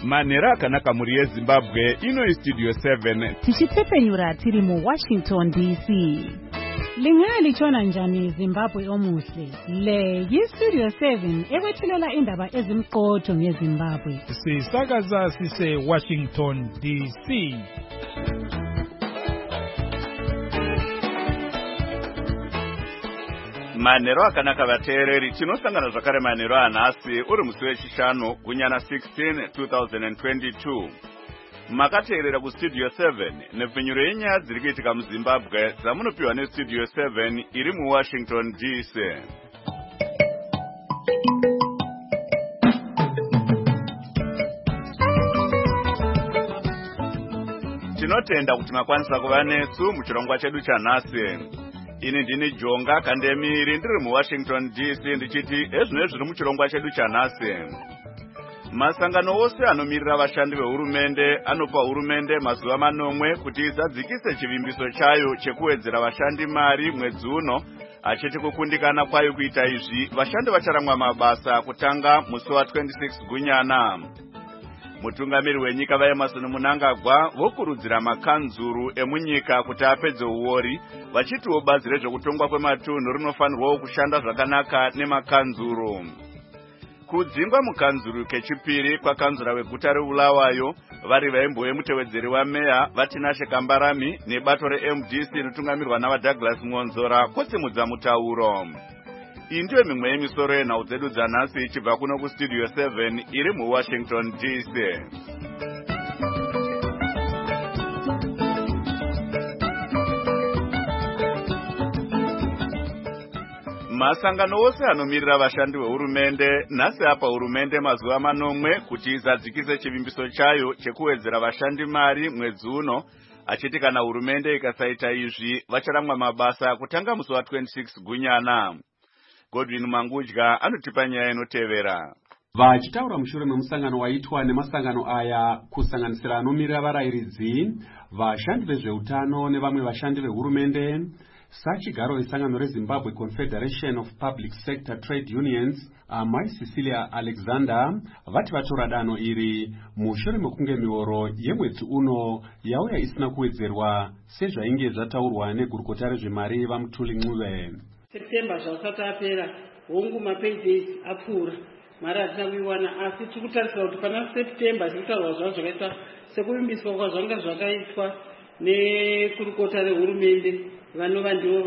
Manera akanaka muri yeZimbabwe ino Studio 7 tichitepfenyura tiri mu Washington DC. Lingalitshona njani Zimbabwe omuhle? Le yiStudio 7 ekwethulela indaba ezimqotho ngeZimbabwe. Sisakaza sise Washington DC. Manero akanaka vateereri tinosangana zvakare manero anhasi uri musi wechishanu gunyana 16 2022. Makateerera kuStudio 7 nepfenyuro yenyaya dziri kuitika muZimbabwe dzamunopiwa neStudio 7 iri muWashington DC. Tinotenda kuti makwanisa kuva nesu muchirongwa chedu chanhasi. Ini ndini Jonga Kandemiri ndiri muWashington DC ndichiti ezvino zviri muchirongwa chedu chanhasi. Masangano ose anomirira vashandi vehurumende anopa hurumende mazuva manomwe kuti izadzikise chivimbiso chayo chekuwedzera vashandi mari mwedzi uno, achiti kukundikana kwayo kuita izvi vashandi vacharamwa mabasa kutanga musi wa26 gunyana. Mutungamiri wenyika vaEmmerson Mnangagwa vokurudzira makanzuru emunyika kuti apedze uori, vachitiwo bazi rezvekutongwa kwematunhu rinofanirwawo kushanda zvakanaka nemakanzuru. Kudzingwa mukanzuru kechipiri kwakanzura weguta reBulawayo vari vaimbo vemutevedzeri wameya vaTinashe Kambarami nebato reMDC rinotungamirwa navaDouglas Ngonzora kosimudza mutauro. Iyi ndiyo mimwe yemisoro yenhau dzedu dzanhasi ichibva kuno kuStudio 7 iri muWashington DC. Masangano ose anomirira vashandi vehurumende nhasi apa hurumende mazuva manomwe kuti izadzikise chivimbiso chayo chekuwedzera vashandi mari mwedzi uno, achiti kana hurumende ikasaita izvi vacharamwa mabasa kutanga musi wa26 gunyana. Godwin Mangudya anotipa nyaya inotevera. Vachitaura mushure memusangano waitwa nemasangano aya kusanganisira anomirira varayiridzi, vashandi vezveutano nevamwe vashandi vehurumende, sachigaro vesangano reZimbabwe Confederation of Public Sector Trade Unions, Amai Cecilia Alexander, vati vatora danho iri mushure mekunge mioro yemwedzi uno yauya isina kuwedzerwa sezvainge zvataurwa negurukota rezvemari vaMutuli Ncube. September zvasati apera hongu mapages apfuura mari hatina kuiwana, asi tiri kutarisira kuti pana September tiri kutaurwa zvavo zvakaitwa sekuvimbiswa kwazvanga zvakaitwa nekurukota rehurumende vanova ndivo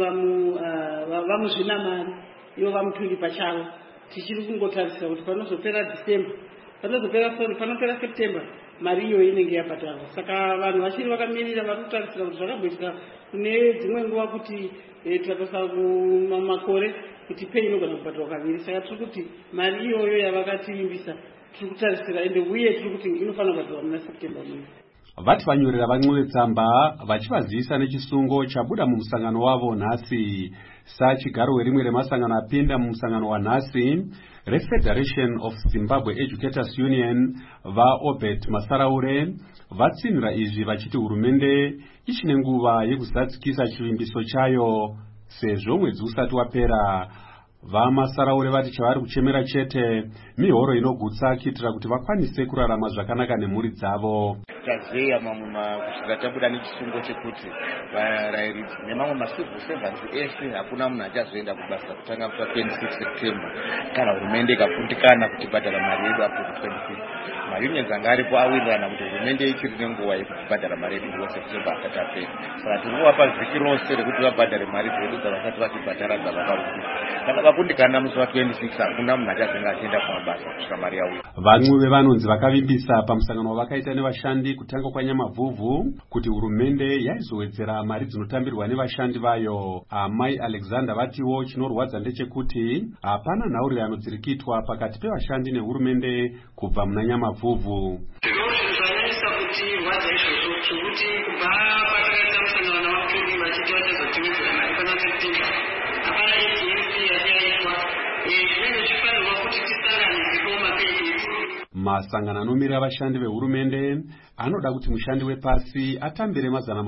vamuzvinamari ivo vaMutuli pachavo. Tichiri kungotarisira kuti panozopera December, panopera September mari iyoyo inenge yapatarwa. Saka vanhu vachiri vakamirira vari kutarisira kuti zvakabhoitika kune dzimwe nguva kuti tikatosa kumakore kuti pei inogona kubatirwa kaviri. Saka tiri kuti mari iyoyo yavakativimbisa tiri kutarisira ende uye tiri kuti inofanira kubatirwa muna September muno. Vati vanyorera vaNcube tsamba vachivazivisa nechisungo chabuda mumusangano wavo nhasi. Sachigaro werimwe remasangano apinda mumusangano wanhasi reFederation of Zimbabwe Educators Union vaObert Masaraure vatsinhira izvi vachiti hurumende ichine nguva yekuzadzikisa chivimbiso chayo sezvo mwedzi usati wapera. VaMasaraure vati chavari kuchemera chete mihoro inogutsa kuitira kuti vakwanise kurarama zvakanaka nemhuri dzavo. Tazeya mamwe kusvika tabuda nechisungo chekuti varayiridzi nemamwe macivil servants ese hakuna munhu achazoenda kubasa kutanga musi wa26 September kana hurumende ikakundikana kuti bhadhara mari yedu apo ku26. Maunions anga aripo awirirana kuti hurumende ichiri nenguva yekuti bhadhara mari yedu kuSeptember asati apera. Saka tiri kuvapa vhiki rose rekuti vabhadhare mari dzedu dzavasati vachibhadhara dzavakarumbira. Kana vakundikana musi wa26 hakuna munhu achazenge achienda kumabasa kusvika mari yauya. VaNcube vanonzi vakavimbisa pamusangano wavakaita nevashandi kutanga kwanyamavhuvhu kuti hurumende yaizowedzera mari dzinotambirwa nevashandi vayo. Amai Alexander vatiwo chinorwadza ndechekuti hapana nhaurirano dziri kuitwa pakati pevashandi nehurumende kubva muna nyamavhuvhu. Zvinonyanyisa kuti rwadza izvozvo zvokuti kubva patakaita musangano wavaMutuli vachiti vachazotiwedzera mari pana September hapana ADMC yachaitwa. Zvinenge zvifanirwa kuti tisanganidzikewo mapages. Masangano anomirira vashandi vehurumende anoda kuti mushandi wepasi atambire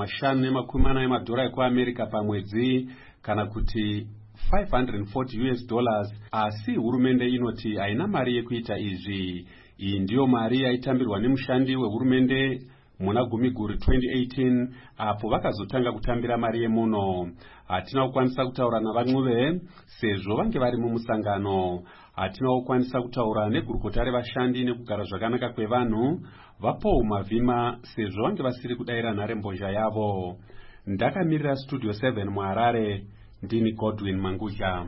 $540 emadhora ekuAmerica pamwedzi kana kuti $540 asi hurumende inoti haina mari yekuita izvi. Iyi ndiyo mari yaitambirwa nemushandi wehurumende muna Gumiguru 2018 apo vakazotanga kutambira mari yemuno. Hatina kukwanisa kutaura navamwe sezvo vange vari mumusangano. Hatina kukwanisa kutaura negurukota revashandi nekugara zvakanaka kwevanhu vaPaul Mavhima sezvo vange vasiri kudayira nharembozha yavo. Ndakamirira Studio 7 muHarare, ndini Godwin Mangudya.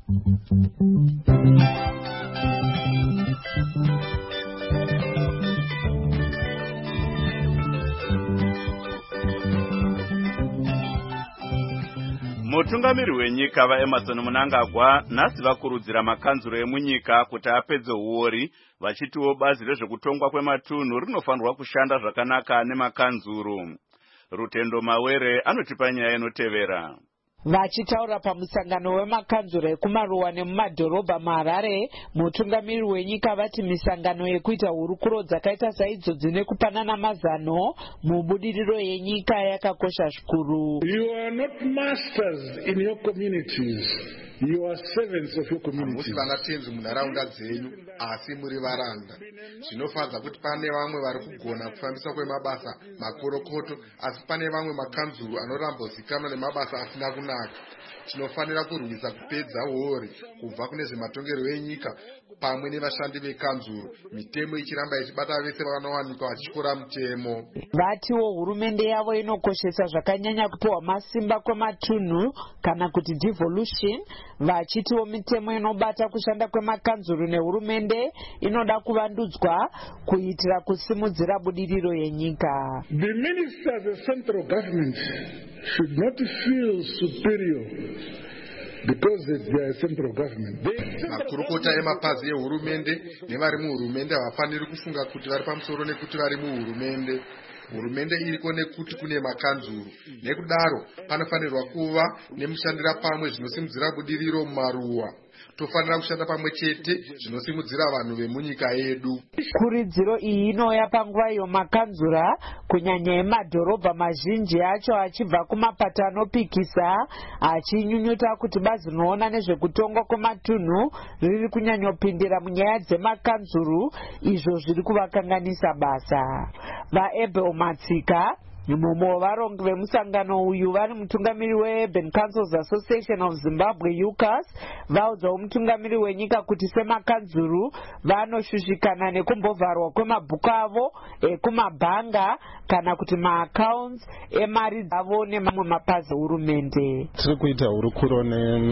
Mutungamiri wenyika vaEmmerson Mnangagwa nhasi vakurudzira makanzuro emunyika kuti apedze uori, vachitiwo bazi rezvekutongwa kwematunhu rinofanirwa kushanda zvakanaka nemakanzuro. Rutendo Mawere anotipa nyaya inotevera. Vachitaura pamusangano wemakanzuro ekumaruwa nemumadhorobha muHarare, mutungamiri wenyika vati misangano yekuita hurukuro dzakaita saidzo dzine kupanana mazano mubudiriro yenyika yakakosha zvikuru. You are not masters in your communities. You are servants of your communities. Musi vanatenzi munharaunda dzenyu asi muri varanda. Zvinofadza kuti pane vamwe vari kugona kufambisa kwemabasa makorokoto asi pane vamwe makanzuru anorambozikanwa nemabasa asina kunaka. Tinofanira kurwisa kupedza uori kubva kune zvematongero enyika pamwe nevashandi vekanzuru, mitemo ichiramba ichibata vese vanowanikwa vachikora mutemo. Vatiwo hurumende yavo inokoshesa zvakanyanya kupiwa masimba kwematunhu kana kuti devolution, vachitiwo mitemo inobata kushanda kwemakanzuru nehurumende inoda kuvandudzwa kuitira kusimudzira budiriro yenyika. The ministers of central government should not feel superior because they are central government. Makurukota emapazi ehurumende nevari muhurumende havafaniri kufunga kuti vari pamusoro nekuti vari muhurumende. Hurumende iriko nekuti kune makanzuru. Nekudaro panofanirwa kuva nemushandira pamwe zvinosimudzira budiriro mumaruwa. Tofanira kushanda pamwe chete zvinosimudzira vanhu vemunyika yedu. Kuridziro iyi inouya panguva iyo makanzura kunyanya emadhorobha mazhinji acho achibva kumapata anopikisa achinyunyuta kuti bazi rinoona nezvekutongwa kwematunhu riri kunyanyopindira munyaya dzemakanzuru, izvo zviri kuvakanganisa basa. VaEbel Matsika mumwe wavarongi vemusangano uyu vari mutungamiri weUrban Councils Association of Zimbabwe UCAS vaudzawo mutungamiri wenyika kuti semakanzuru vanoshushikana nekumbovharwa kwemabhuku avo ekumabhanga kana kuti maaccounts emari dzavo nemamwe mapazi ehurumende. Tiri kuita hurukuro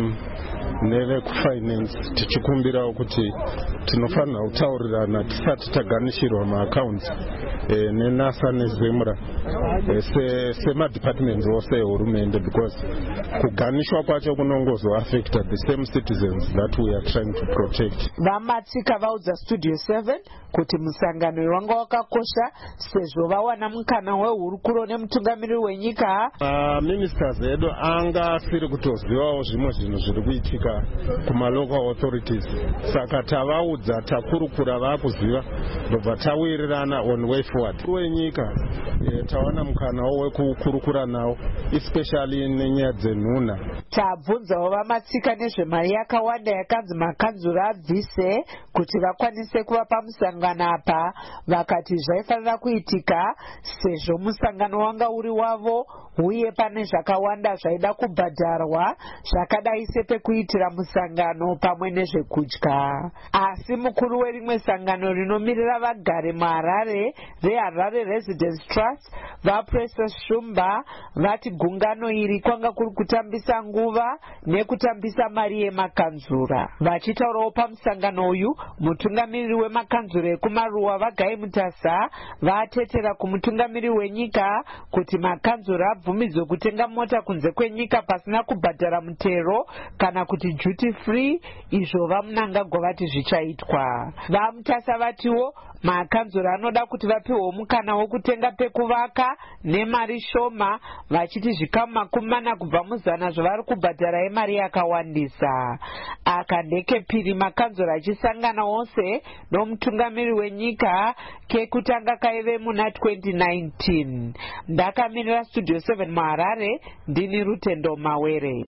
nevekufinance tichikumbirawo kuti tinofanira kutaurirana tisati taganishirwa maaccounts neNASA neZimra sema-departments ose ehurumende, because kuganishwa kwacho kunongozoaffecta the same citizens that we are trying to protect. VaMatsika vaudza Studio 7 kuti musangano wanga wakakosha sezvo vawana mukana wehurukuro nemutungamiri wenyika. Ministers edu anga asiri kutozivawo zvimwe zvinhu zviri kuitika kumalocal authorities, saka tavaudza takurukura vakuziva ndobva tawirirana on way forward. Wenyika tawana mukanawo wekukurukura nawo especially nenyaya dzenhuna. Tabvunzawo VaMatsika nezvemari yakawanda yakanzi makanzuru abvise kuti vakwanise kuva pamusangano apa, vakati zvaifanira kuitika sezvo musangano wanga uri wavo uye pane zvakawanda zvaida kubhadharwa zvakadai sepekuitira musangano pamwe nezvekudya. Asi mukuru werimwe sangano rinomirira vagare muHarare reHarare Residence Trust vaPrecious Shumba vati gungano iri kwanga kuri kutambisa nguva nekutambisa mari yemakanzura. Vachitaurawo pamusangano uyu, mutungamiri wemakanzura ekumaruwa vaGai Mutasa vatetera kumutungamiri wenyika kuti makanzura abvumidzwe kutenga mota kunze kwenyika pasina kubhadhara mutero kana kuti duty free, izvo vaMnangagwa vati zvichaitwa. VaMutasa vatiwo makanzura anoda kuti vapiwe mukana wokutenga pekuvaka nemari shoma, vachiti zvikamu 40 kubva muzana zvavari kubhadhara emari yakawandisa. Aka ndekepiri makanzura achisangana wose nomutungamiri wenyika kekutanga kaive muna 2019. Ndakamirira Studio 7 muHarare, ndini Rutendo Mawere.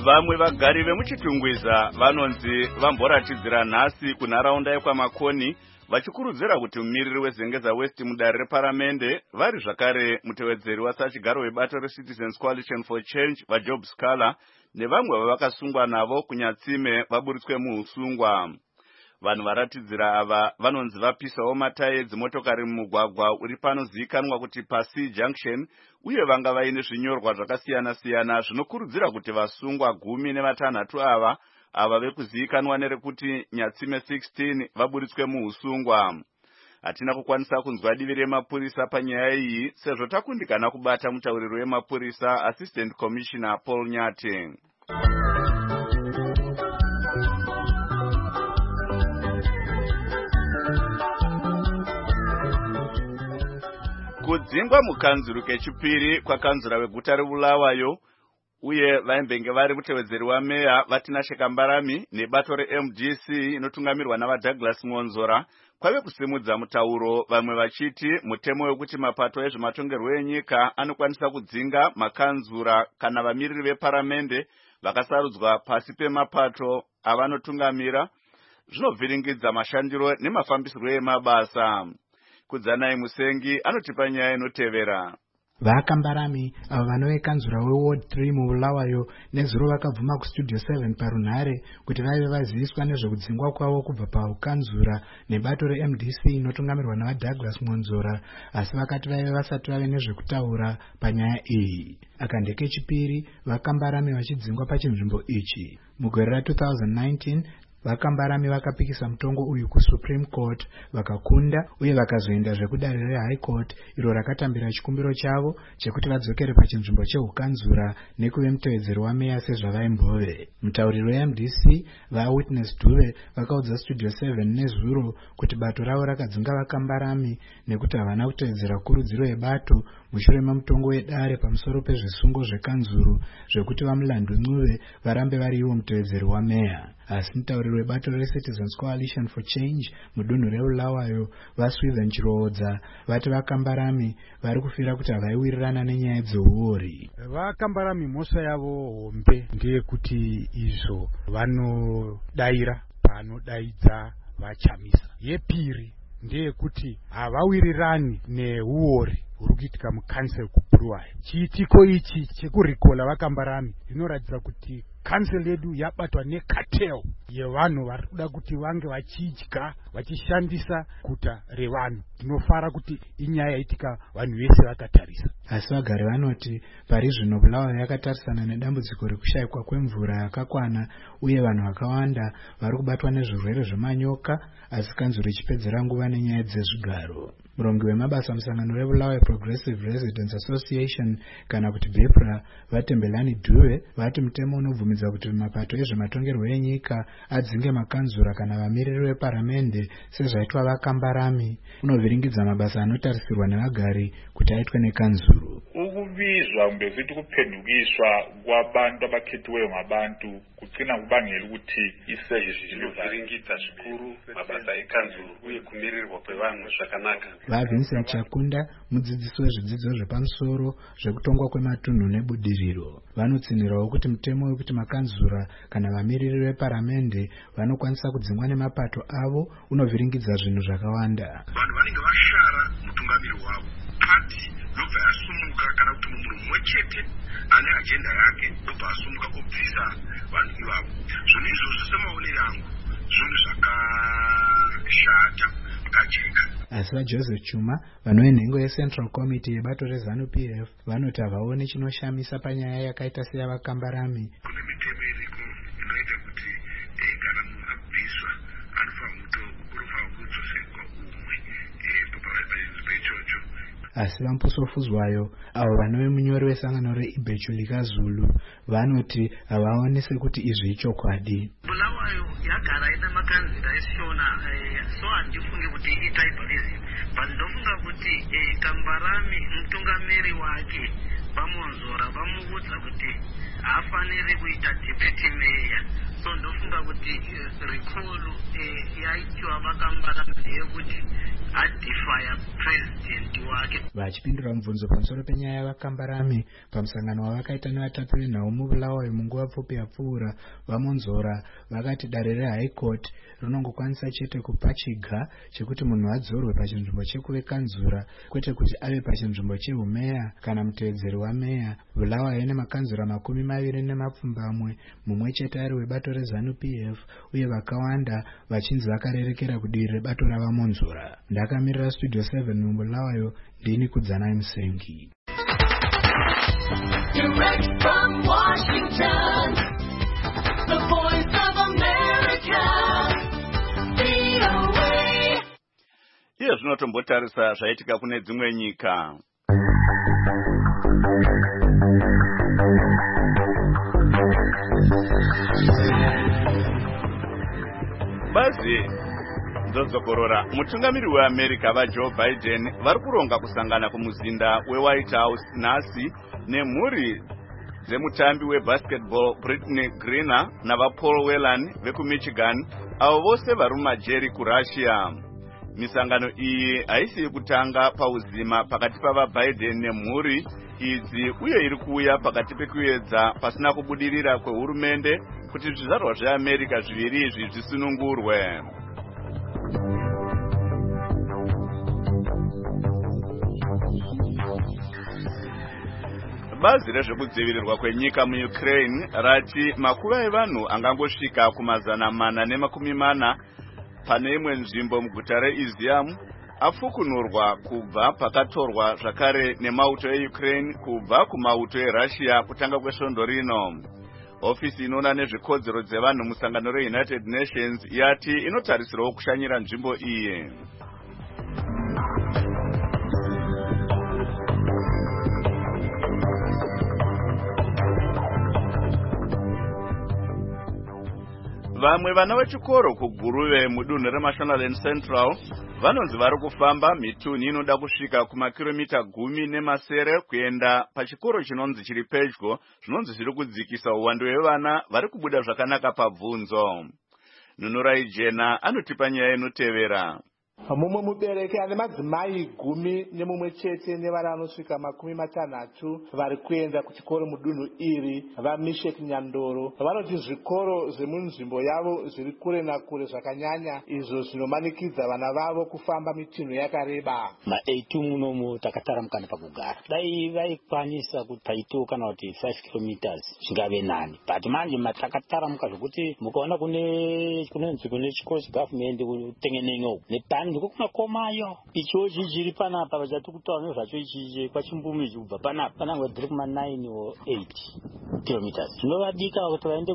Vamwe vagari vemuchitungwiza vanonzi vamboratidzira nhasi kunharaunda yekwamakoni vachikurudzira kuti mumiriri wezengeza West mudare reparamende vari zvakare mutevedzeri wasachigaro webato reCitizens Coalition for Change vaJob Scala nevamwe vavakasungwa navo kunyatsime vaburitswe muusungwa. Vanhu varatidzira ava vanonzi vapisawo matayi dzimotokari mumugwagwa uri panozivikanwa kuti paC Junction uye vanga vaine zvinyorwa zvakasiyana-siyana zvinokurudzira kuti vasungwa 16 ava vekuzivikanwa nerekuti Nyatsime 16 vaburitswe muusungwa. Hatina kukwanisa kunzwa divi remapurisa panyaya iyi sezvo takundikana kubata mutauriri wemapurisa Assistant Commissioner Paul Nyati. Kudzingwa mukanzuru kechipiri kwakanzura weguta reBulawayo uye vaimbenge vari mutevedzeri wameya Vatinashe Kambarami nebato reMDC inotungamirwa navaDouglas Mwonzora kwave kusimudza mutauro, vamwe vachiti mutemo wekuti mapato ezvematongerwo enyika anokwanisa kudzinga makanzura kana vamiriri veparamende vakasarudzwa pasi pemapato avanotungamira zvinovhiringidza mashandiro nemafambisiro emabasa. Kudzanai Musengi anotipa nyaya inotevera. Vakambarami avo vanove kanzura weWard 3 muBulawayo nezuro vakabvuma kuStudio 7 parunhare kuti vaive vaziviswa nezvekudzingwa kwavo kubva paukanzura nebato reMDC inotungamirwa navaDouglas Mwonzora, asi vakati vaive vasati vave nezvekutaura panyaya iyi. Akandeke chipiri Vakambarami vachidzingwa pachinzvimbo ichi. Mugore ra2019 Vakambarami vakapikisa mutongo uyu kuSupreme Court vakakunda uye vakazoenda zvekudare reHigh Court iro rakatambira chikumbiro chavo chekuti vadzokere pachinzvimbo cheukanzura nekuve mutevedzeri wameya sezvavaimbove. Mutauriri weMDC vaWitness Dube vakaudza Studio 7 nezuro kuti bato ravo rakadzinga Vakambarami nekuti havana kutevedzera kurudziro yebato mushure memutongo wedare pamusoro pezvisungo zvekanzuru zvekuti vamulandu Ncube varambe vari ivo mutevedzeri wameya. Asi mutauriri webato reCitizens Coalition for Change mudunhu reBulawayo vaSwithen Chiroodza vati Vakambarami vari kufira kuti havaiwirirana nenyaya dzeuori. Vakambarami mhosva yavo hombe ndeyekuti izvo vanodaira panodaidza vachamisa. Yepiri ndeyekuti havawirirani neuori huri kuitika mukansel kuBulawayo. Chiitiko ichi chekurikola Vakambarami zvinoratidza kuti kansel yedu yabatwa necartel yevanhu vari kuda kuti vange vachidya vachishandisa guta revanhu. Tinofara kuti inyaya yaitika vanhu vese vakatarisa. Asi vagari vanoti pari zvino Bulawayo yakatarisana nedambudziko rekushayikwa kwemvura yakakwana uye vanhu vakawanda vari kubatwa nezvirwere zvemanyoka, asi kanzuro ichipedzera nguva nenyaya dzezvigaro. Murongi wemabasa musangano reBulawayo Progressive Residents Association kana kuti BEPRA Vatembelani Dube vati mutemo unobvumidza kuti mapato ezvematongerwo enyika adzinge makanzura kana vamiriri veparamende sezvaitwa Vakambarami unovhiringidza mabasa anotarisirwa nevagari kuti aitwe nekanzuru. Ukubizwa kumbe futhi kuphendukiswa kwabantu abakhethwe ngabantu kucina kubangela ukuthi isevisi zivhiringidza zvikuru mabasa ekanzuru uye kumirirwa kwevanhu zvakanaka. Vincent Chakunda mudzidzisi wezvidzidzo zvepamusoro zvekutongwa kwematunhu nebudiriro vanotsinirawo kuti mutemo wekuti makanzura kana vamiriri veparamende vanokwanisa kudzingwa nemapato avo unovhiringidza zvinhu zvakawanda. Vanhu vanenge vashara mutungamiri wavo pati ndobva yasumuka kana kuti munhu mumwe chete ane ajenda yake ndobva asumuka kubvisa vanhu ivavo. Zvinhu izvozvo semaonero angu zvinhu zvakashata kajeka. Asi vaJoseph Chuma vanove nhengo yeCentral Committee yebato reZANU-PF vanoti havaoni chinoshamisa panyaya yakaita seyavakambarami. Kune mitemo iriko inoita kuti kana munhu abviswa anofanira kudzoserwa umwe paichocho. Asi vaMpusofuzwayo avo vanove munyori wesangano reIbechu likaZulu vanoti havaoni sekuti izvi ichokwadi. Bulawayo yagara ina makanzira esishona so handifunge kuti itaipa izi but ndofunga kuti Kambarami mutungamiri wake vaMwonzora vamuudza kuti haafaniri kuita deputy mayor, so ndofunga kuti recall yaitwa Vakambarami ndeyekuti adifaya president wake. Vachipindura mubvunzo pamusoro penyaya yavakambarami pamusangano wavakaita nevatapi venhau mubulawayo munguva pfupi yapfuura, vamonzora vakati dare rehigh court rinongokwanisa chete kupa chiga chekuti munhu adzorwe pachinzvimbo chekuve kanzura, kwete kuti ave pachinzvimbo chehumeya kana mutevedzeri wameya. Bulawayo nemakanzura 24 mumwe chete ari webato reZANU-PF, uye vakawanda vachinzi vakarerekera kudivi rebato ravamonzora. Ndakamirira Studio 7 mubulawayo, ndini Kudzanai Musengi. Direct from Washington, the voice of America, VOA. Iye zvinotombotarisa zvaitika kune dzimwe nyika. Bazi ndozokorora mutungamiri weAmerica vaJoe Biden vari kuronga kusangana kumuzinda weWhite House nhasi nemhuri dzemutambi webasketball Brittany Griner navaPaul Whelan vekuMichigan, avo vose vari mumajeri kuRussia. Misangano iyi haisi kutanga pauzima pakati pavaBiden nemhuri idzi, uye iri kuuya pakati pekuedza pasina kubudirira kwehurumende kuti zvizvarwa zveAmerica zviviri izvi zvisunungurwe. Bazi rezvekudzivirirwa kwenyika muUkraine rati makuva evanhu angangosvika ku440 pane imwe nzvimbo muguta reIzium afukunurwa kubva pakatorwa zvakare nemauto eUkraine kubva kumauto eRussia kutanga kwesvondo rino. Ofisi inoona nezvikodzero dzevanhu musangano reUnited Nations yati inotarisirawo kushanyira nzvimbo iyi. Vamwe vana vechikoro kuGuruve mudunhu reMashonaland Central vanonzi vari kufamba mitunhu inoda kusvika kumakiromita 10 kuenda pachikoro chinonzi chiri pedyo, zvinonzi zviri kudzikisa uwandu hwevana vari kubuda zvakanaka pabvunzo. Nunurai Jena anotipa nyaya inotevera. Mumwe mubereki ane madzimai 10 nemumwe chete nevana vanosvika 60 vari kuenda kuchikoro mudunhu iri vaMishek Nyandoro vanoti zvikoro zvemunzvimbo yavo zviri kure nakure zvakanyanya, izvo zvinomanikidza vana vavo kufamba mitunhu yakareba. Ma-A2 munomu takatara mukana pakugara dai vaikwanisa kuti paito kana kuti 5 km zvingave nani, but manje matakatara muka zvokuti mukaona kunonzi kune chikoro chegovernment kutengenenyo nepani ndiko kumakomayo ichochi chiri panapa vachati kutaura nezvacho ichi kwachimbumi kubva panapa panangwa dziri kuma9 or 8 km zvinovadika kuti vaende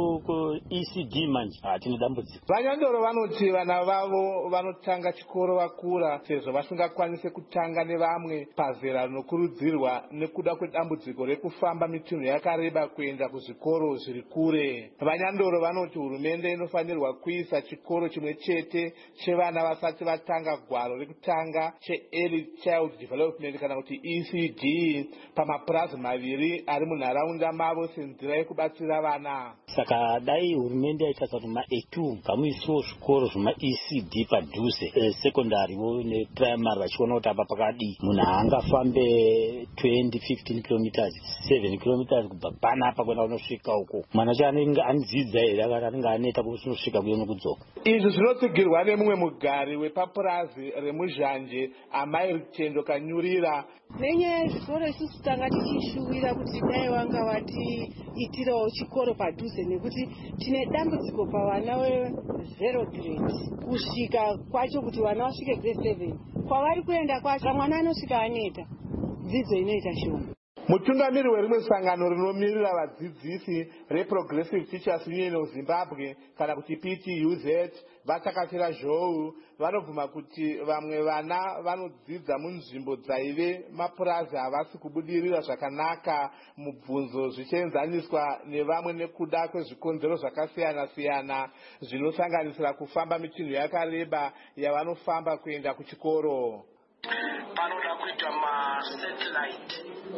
kuECD manje hatine dambudziko. Vanyandoro vanoti vana vavo vanotanga chikoro vakura sezvo vasingakwanise kutanga nevamwe pazera rinokurudzirwa nekuda kwedambudziko rekufamba mitunhu yakareba kuenda kuzvikoro zviri kure. Vanyandoro vanoti hurumende inofanirwa kuisa chikoro chimwe chete chevana vasati vatanga gwaro rekutanga cheEarly Child Development kana kuti ECD pamapurazi maviri ari munharaunda mavo senzira yekubatsira vana. Saka dai hurumende yaita kuti ma-A2 pamuisiwo zvikoro zvema-ECD padhuze secondary neprimary vachiona kuti apa pakadi munhu haangafambe 20-15 km 7 km kubva panapa kwenda kunosvika uko mwana chanenge anidzidza here anenge aneta kunosvika kuyo nokudzoka. Izvi zvinotsigirwa nemumwe mugari wepapurazi remuzhanje Amai Rutendo Kanyurira. Nenyaya yezvikoro isusu tanga tichishuwira kuti dai vanga vatiitirawo chikoro padhuze nekuti tine dambudziko pavana ve0 grade kusvika kwacho kuti vana vasvike grade 7 kwavari kuenda kwacho mwana anosvika aneta dzidzo inoita shoma. Mutungamiri werimwe sangano rinomirira vadzidzisi reProgressive Teachers Union of Zimbabwe kana kuti PTUZ vatakatira zhou vanobvuma kuti vamwe vana vanodzidza munzvimbo dzaive mapurazi havasi kubudirira zvakanaka mubvunzo zvichienzaniswa nevamwe nekuda kwezvikonzero zvakasiyana siyana zvinosanganisira kufamba mitunhu yakareba yavanofamba kuenda kuchikoro. Panoda kuita ma-satellite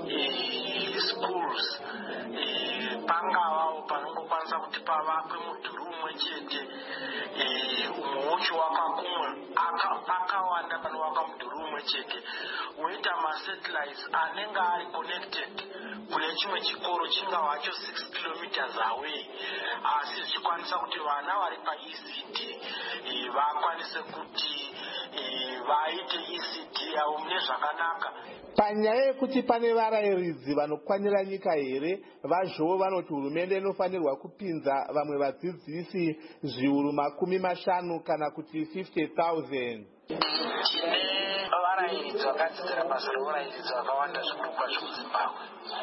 schools pangavawo panongokwanisa kuti pavakwe mudhuri umwe chete umwe wacho wakakumwe pakawanda panovakwa mudhuri umwe chete, woita masatellites anenge ari connected kune chimwe chikoro chingava hacho 6 kilometers away, asi zvichikwanisa kuti vana vari paECD vakwanise kuti vaite ECD yavo mune zvakanaka. Panyaya yekuti pane varayiridzi vanokwanira nyika here, vazvowo vanoti hurumende inofanirwa kupinza vamwe vadzidzisi zviuru 50 kana kuti 50,000. Tine varayiridzi vakadzidzira basa reurayiridzi vakawanda zvikuru kwazvo muZimbabwe,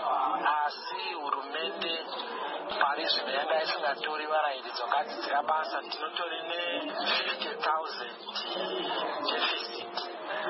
asi hurumende pari zvino yanga isingatori varayiridzi vakadzidzira basa. Tinotori ne50,000 deficit,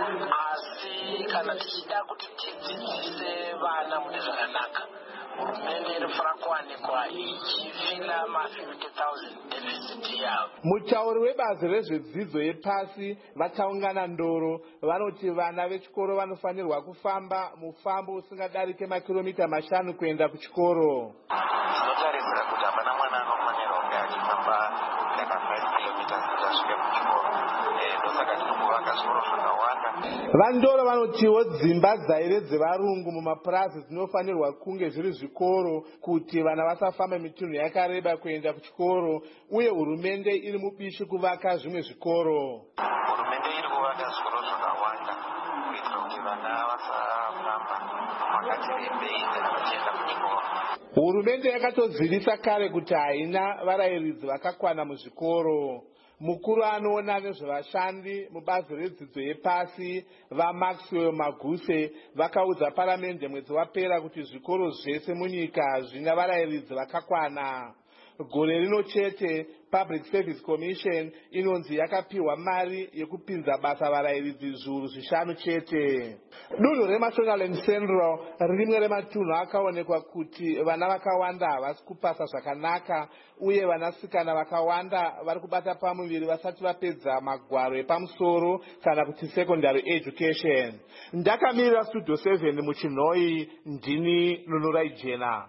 asi kana tichida kuti tidzidzise vana mune zvakanaka, hurumende inofanira kuwanikwa ichifila ma50,000 deficit yavo. Mutauri webazi rezvedzidzo yepasi vachaungana Ndoro vanoti vana vechikoro vanofanirwa kufamba mufambo usingadarike makilomita 5 kuenda kuchikoro. Tinotarisira kuti hapana mwana anofanira kunge achifamba like 5 kilometers kuti asvike kuchikoro. Ndosaka tinokuvaka zvikoro zvakawanda. Vandoro vanotiwo dzimba dzaire dzevarungu mumapurazi dzinofanirwa kunge zviri zvikoro kuti vana vasafamba mitunhu yakareba kuenda kuchikoro, uye hurumende iri mubishi kuvaka zvimwe zvikoro. Hurumende iri kuvaka zvikoro zvakawanda kuitira kuti vana vasafamba makati rebei kana vachienda kuchikoro. Hurumende yakatozivisa kare kuti haina varayiridzi vakakwana muzvikoro. Mukuru anoona nezvevashandi mubazi redzidzo yepasi vaMaxwell Maguse vakaudza paramende mwedzi wapera kuti zvikoro zvese munyika zvina varayiridzi vakakwana. Gore rino chete Public Service Commission inonzi yakapiwa mari yekupinza basa varayiridzi zviuru 5 chete. Dunhu reMashonaland Central rimwe rematunhu akaonekwa kuti vana vakawanda havasi kupasa zvakanaka, uye vanasikana vakawanda vari kubata pamuviri vasati vapedza magwaro epamusoro kana kuti secondary education. Ndakamirira Studio 7 muChinhoi, ndini Nunurai Jena.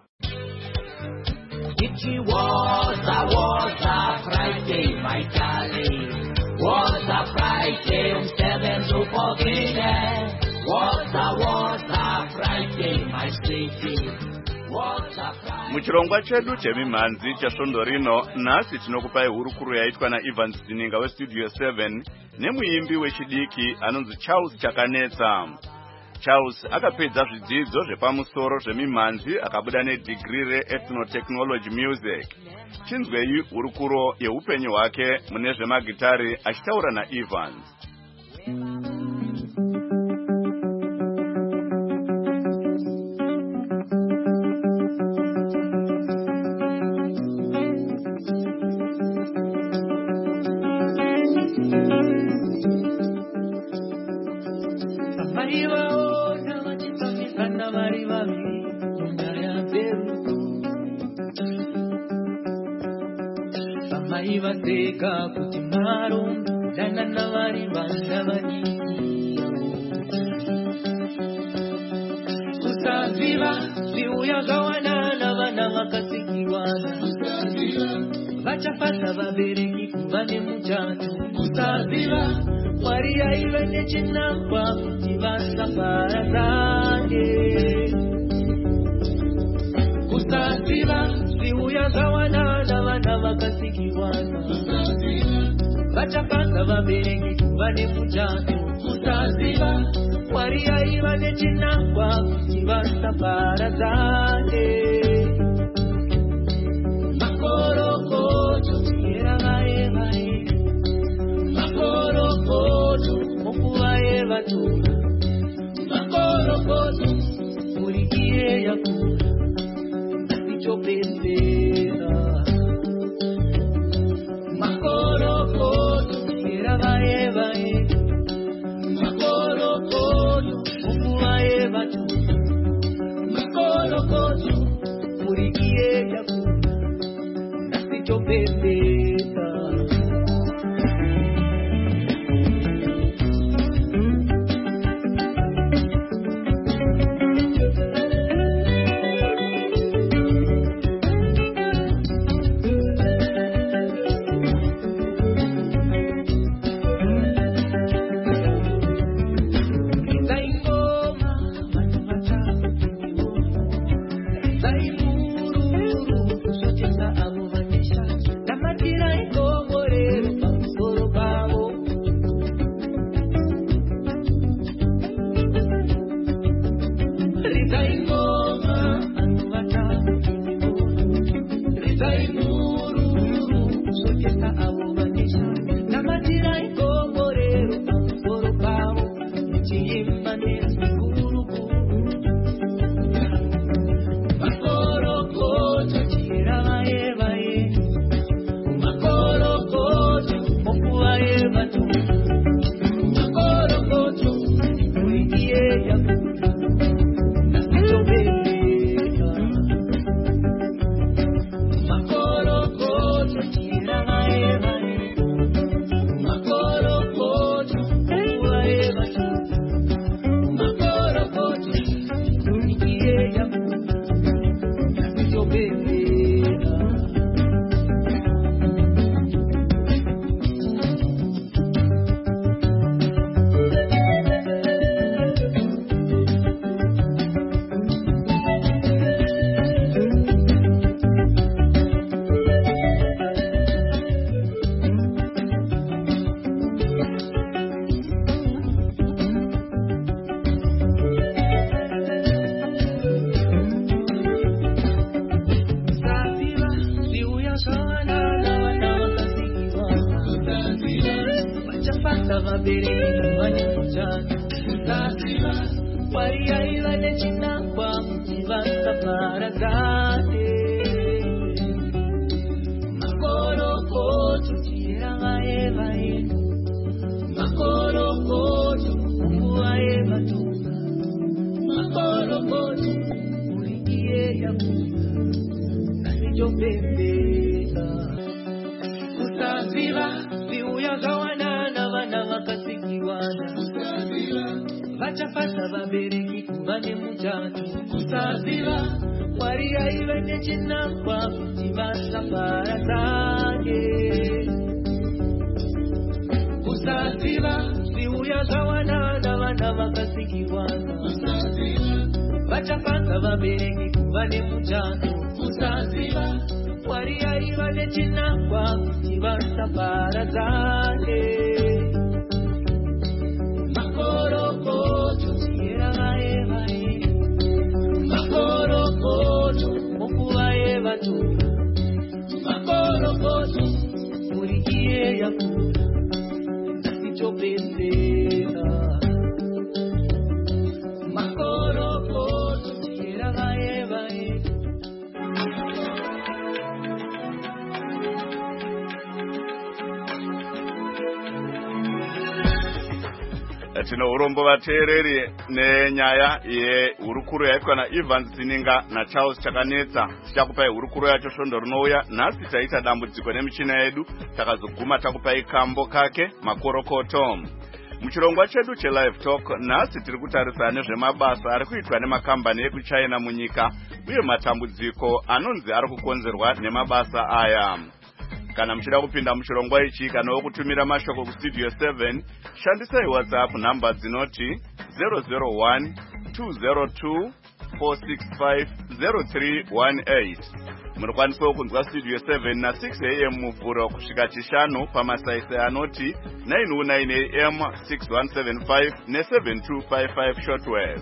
It was a Friday, my darling. Was a Friday, 7 to forget. Was a Friday, my sweetie. Muchirongwa chedu chemimhanzi chasvondo rino, nhasi tinokupai hurukuro yaitwa naEvans Zininga weStudio 7 nemuimbi wechidiki anonzi Charles Chakanetsa. Charles akapedza zvidzidzo zvepamusoro zvemimhanzi akabuda nedigiri reEthnotechnology Music. Chinzwei hurukuro yeupenyu hwake mune zvemagitari achitaura naEvans. Vaseka kuti maro dana navari vana vanini kusaziva zviuya zvawanana vana vakasikirwana vachafadza vabereki kuva nemuchato kusaziva Mwari yaive nechinangwa kuti vasaparadzane kusaziva zviuya zvawanana vana vakasikirwana vachapanga vabereki kuva nemuchato kusaziva Mwari yaiva nechinangwa kuti vasaparadzane makorokoto era vae makorokoto okuvae vatora makorokoto murikie yakura asichopembera makorokoto era vae makorokoto okuvae vatora makorokoto murikie yakura asichopembera. Bachapata vabereki vane mutano kusaziva Mwari aiva nechinangwa kuti vasaparadzane Makorokoto chira vaeva yedu Makorokoto munguva yevatonga Makorokoto muri iye yakuda nasichopembera Kusaziva viuya zvawanana vana vakasikiwana Vachapata vabereki kuva nemutano Kusaziva Mwari aiva nechinangwa kuti vasaparadzane Kusaziva viuya zvawanana vana vakasikiwana Vachapata vabereki kuva nemutano Kusaziva Mwari aiva nechinangwa kuti vasaparadzane Makorokoto chira vaeva Makorokoto munguva yevatonga Makorokoto muri iye yakuda nasichopembera Makorokoto chira vaeva Tino urombo vateereri nenyaya yehurukuro yaitwa naEvans Zininga naCharles Chakanetsa. Tichakupai hurukuro yacho svondo rinouya. Nhasi taita dambudziko nemichina yedu, takazoguma takupai kambo kake makorokoto. Muchirongwa chedu cheLive Talk nhasi tiri kutarisana nezvemabasa ari kuitwa nemakambani ekuChina munyika uye matambudziko anonzi ari kukonzerwa nemabasa aya. Kana muchida kupinda muchirongwa ichi kana wokutumira mashoko kustudio 7 shandisai WhatsApp namba dzinoti 001 202 465 0318. Munokwanisa kunzwa studio 7 na 6 am muvhuro kusvika chishanu pamasaisai anoti 909 am 6175 ne7255 shortwave.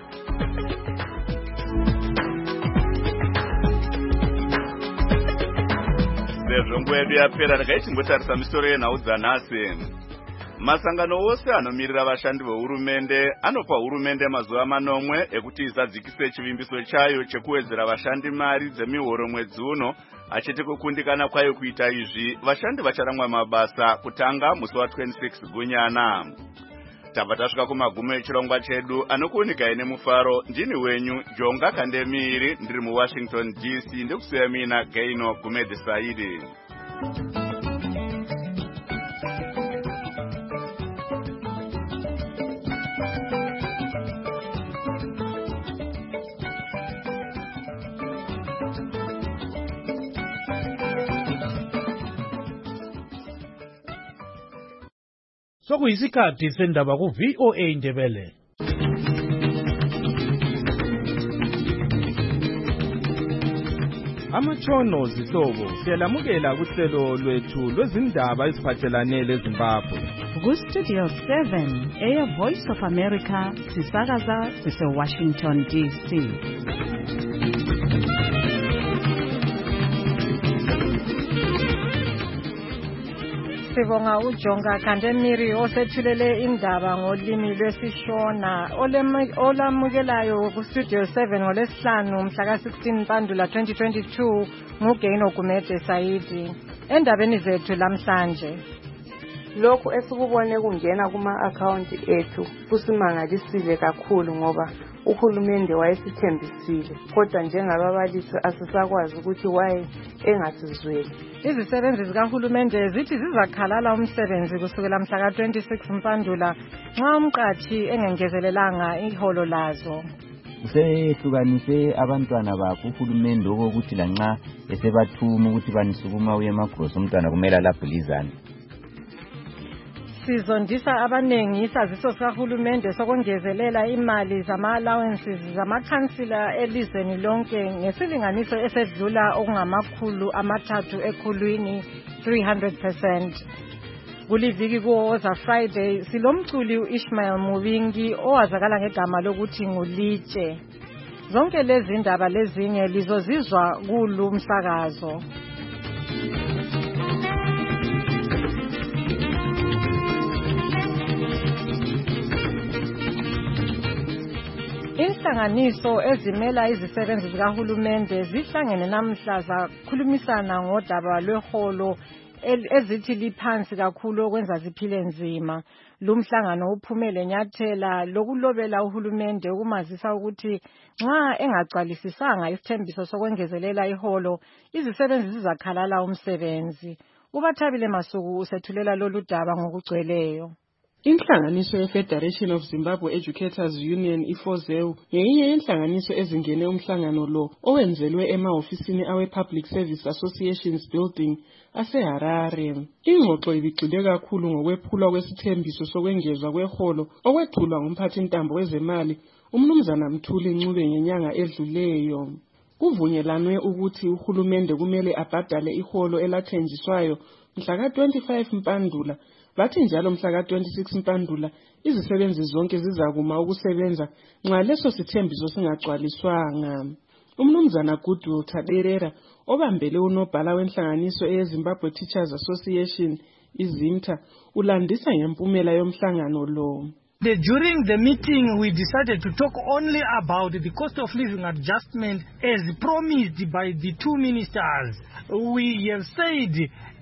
Sezvo nguva yedu yapera takaichimbotarisa misoro yenhau dzanhasi. Masangano ose anomirira vashandi vehurumende anopa hurumende mazuva manomwe ekuti isadzikise chivimbiso chayo chekuwedzera vashandi mari dzemihoro mwedzi uno, achiti kukundikana kwayo kuita izvi vashandi vacharamwa mabasa kutanga musi wa26 Gunyana. Tabva tasvika kumagumo echirongwa chedu, anokuunikai nemufaro. Ndini wenyu Jonga Kandemiri, ndiri muWashington DC, ndikusiya mina Gaino Gumede Saidi. Sokuyisikhathi sendaba ku-VOA Indebele. Amatshono zihlobo siyalamukela kuhlelo lwethu lwezindaba eziphathelane leZimbabwe. Ku-Studio 7 Air Voice of America sisakaza sise-Washington DC. Sibonga uJonga Kandemiri osethulele indaba ngolimi lwesiShona olamukelayo ku-Studio 7 ngolesihlanu mhla ka-16 Mpandula 2022 nguGaino Gumede Saidi. Endabeni zethu lamhlanje, lokhu esikubone kungena kuma-akhawunti ethu kusimangalisile kakhulu ngoba uhulumende wayesithembisile, kodwa njengababalisi asisakwazi ukuthi waye engasizweli. Izisebenzi zikahulumende zithi zizakhalala umsebenzi kusukela mhla ka-26 Mpandula nxa umqathi engengezelelanga iholo lazo. Usehlukanise abantwana bakho uhulumende okokuthi lanxa esebathuma ukuthi banisukuma uye emagrosi umntwana kumele alabhulizane. Sizondisa abanengi isaziso sikahulumende sokongezelela imali zama-allowances zamakhansila elizweni lonke ngesilinganiso esedlula okungamakhulu amathathu ekhulwini 300%. Kuliviki kuWoza Friday silomculi uIshmael Mubingi owazakala ngegama lokuthi nguLitshe. Zonke lezi ndaba lezinye lizozizwa kulu msakazo. Inhlanganiso ezimela izisebenzi zikahulumende zihlangene namhla zakhulumisana ngodaba lweholo ezithi liphansi kakhulu okwenza ziphile nzima. Lumhlangano uphumele nyathela lokulobela uhulumende ukumazisa ukuthi nxa engagcwalisisanga isithembiso sokwengezelela iholo izisebenzi zizakhalala umsebenzi. UBathabile Masuku usethulela lolu daba ngokugcweleyo. Inhlanganiso ye-Federation of Zimbabwe Educators Union iFOZEU ngeyinye yenhlanganiso ezingene umhlangano lo owenzelwe emahofisini awe-Public Service Associations Building ase-Harare. Ingxoxo ibigxile kakhulu ngokwephulwa kwesithembiso sokwengezwa kweholo okwethulwa ngumphathintambo wezemali uMnumzana Mthuli Ncube ngenyanga edluleyo. Kuvunyelwanwe ukuthi uhulumende kumele abhadale iholo elathenjiswayo mhla ka-25 Mpandula. Bathi njalo mhla ka-26 Mpandula izisebenzi zonke zizakuma ukusebenza nxa leso sithembiso singagcwaliswanga. Umnumzana Goodwill Taberera obambele unobhala wenhlanganiso eyeZimbabwe Teachers Association iZIMTA ulandisa ngempumela yomhlangano lo. During the meeting, we decided to talk only about the cost of living adjustment as promised by the two ministers. We have said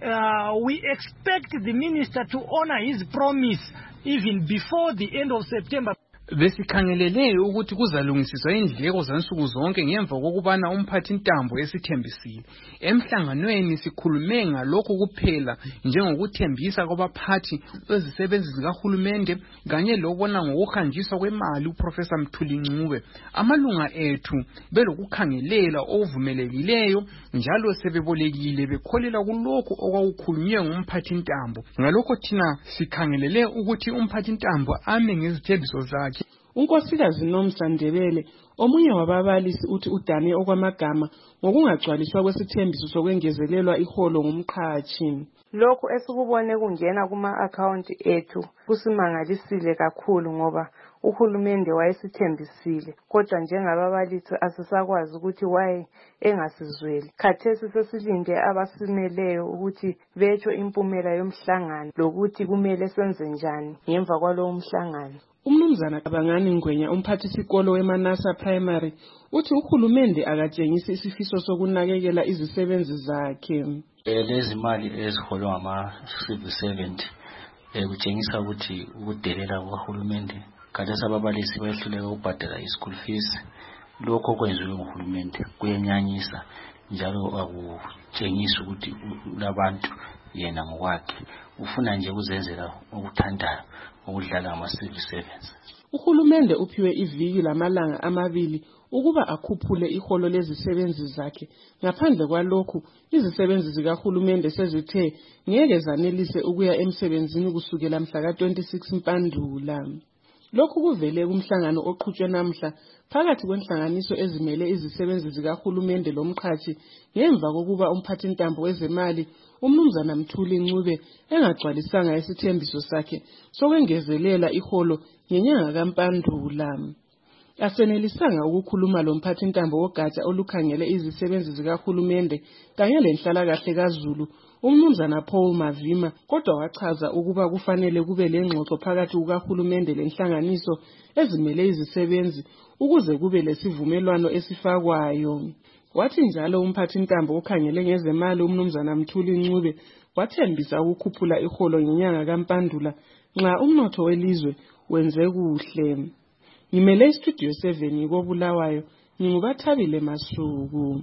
we expect the minister to honor his promise even before the end of September. Besikhangelele ukuthi kuzalungisiswa indleko zansuku zonke ngemva kokubana umphathintambo esithembisile. Emhlanganweni sikhulume ngalokho kuphela njengokuthembisa kwabaphathi bezisebenzi zikahulumende kanye lokubona ngokuhanjiswa kwemali uProfessor Mthuli Ncube. Amalunga ethu belokukhangelela okuvumelekileyo njalo sebebolekile bekholela kulokho okwakukhulunywe ngumphathintambo. Ngalokho thina sikhangelele ukuthi umphathintambo ame ngezithembiso zakhe. Unkosikazi Nomsa Ndebele omunye wababalisi uthi udane okwamagama ngokungagcwaliswa kwesithembiso sokwengezelelwa iholo ngumqhashi. Lokho esikubone kungena kuma-akhawunti ethu kusimangalisile kakhulu ngoba uhulumende wayesithembisile kodwa njengababalisi asisakwazi ukuthi waye engasizweli. Khathesi sesilinde abasimeleyo ukuthi betsho impumela yomhlangano lokuthi kumele senze njani ngemva kwalowo mhlangano. Umnumzana Kabangani Ngwenya umphathisikolo weManasa Primary uthi uhulumende akatshengisi isifiso sokunakekela izisebenzi zakhe. Lezi mali eziholwa ngama-civil servant kutshengisa ukuthi ukudelela kuhulumende. Khathesi ababalisi bayehluleka ukubhadala i-school fees. Lokho kwenziwe nguhulumende kuyenyanyisa njalo akutshengisi ukuthi labantu yena ngokwakhe ufuna nje ukuzenzela okuthandayo ukudlala ngama-civil servants. Uhulumende uphiwe iviki lamalanga amabili ukuba akhuphule iholo lezisebenzi zakhe. Ngaphandle kwalokhu izisebenzi zikahulumende sezithe ngeke zanelise ukuya emsebenzini kusukela mhla ka-26 Mpandula. Lokhu kuvele kumhlangano oqhutshwe namhla phakathi kwenhlanganiso ezimele izisebenzi zikahulumende lomqhashi ngemva kokuba umphathintambo wezemali uMnumzana Mthuli Ncube engagcwalisanga isithembiso sakhe sokwengezelela iholo ngenyanga kaMpandula. Asenelisanga ukukhuluma lomphathintambo wogatsha olukhangele izisebenzi zikahulumende kanye lenhlalakahle kaZulu uMnumzana Paul Mavima kodwa wachaza ukuba kufanele kube lengxoxo phakathi kukahulumende lenhlanganiso ezimele izisebenzi ukuze kube lesivumelwano esifakwayo. Wathi njalo umphathintambo okhangele ngezemali uMnumzana Mthuli Ncube wathembisa ukukhuphula iholo ngenyanga kaMpandula nxa umnotho welizwe wenze kuhle. Ngimele iStudio 7 koBulawayo nginguBathabile Masuku.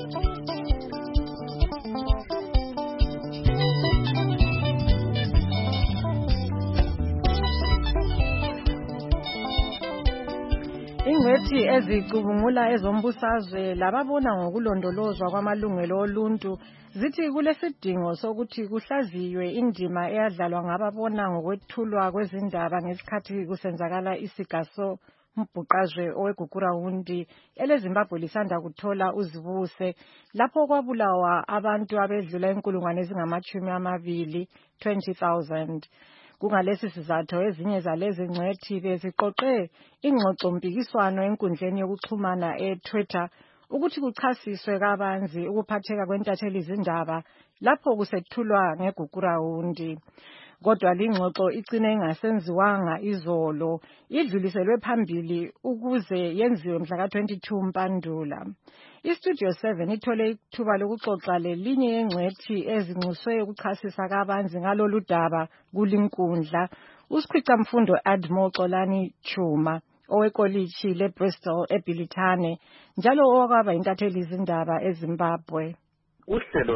Ingwethi ezicubungula ezombusazwe lababona ngokulondolozwa kwamalungelo oluntu zithi kulesidingo sokuthi kuhlaziywe indima eyadlalwa ngababona ngokwethulwa kwezindaba ngesikhathi kusenzakala isigaso mbhuqazwe oweGugurawundi eleZimbabwe lisanda kuthola uzibuse lapho kwabulawa abantu abedlula 20,000 20,000. Kungalesi sizathu ezinye zalezi ngcwethi beziqoqe ingxoxo mpikiswano enkundleni yokuxhumana eTwitter ukuthi kuchasiswe kabanzi ukuphatheka kwentatheli izindaba lapho kusethulwa ngeGugurawundi. kodwa lingxoxo igcine ingasenziwanga izolo, idluliselwe phambili ukuze yenziwe mhla ka-22 Mpandula. IStudio 7 ithole ithuba lokuxoxa lelinye yengcwethi ezinxuswe ukuchasisa kabanzi ngalolu daba kulinkundla, usikhwicamfundo Admo Xolani Chuma owekolishi leBristol eBilitane njalo okwaba intatheli izindaba eZimbabwe. Uhlelo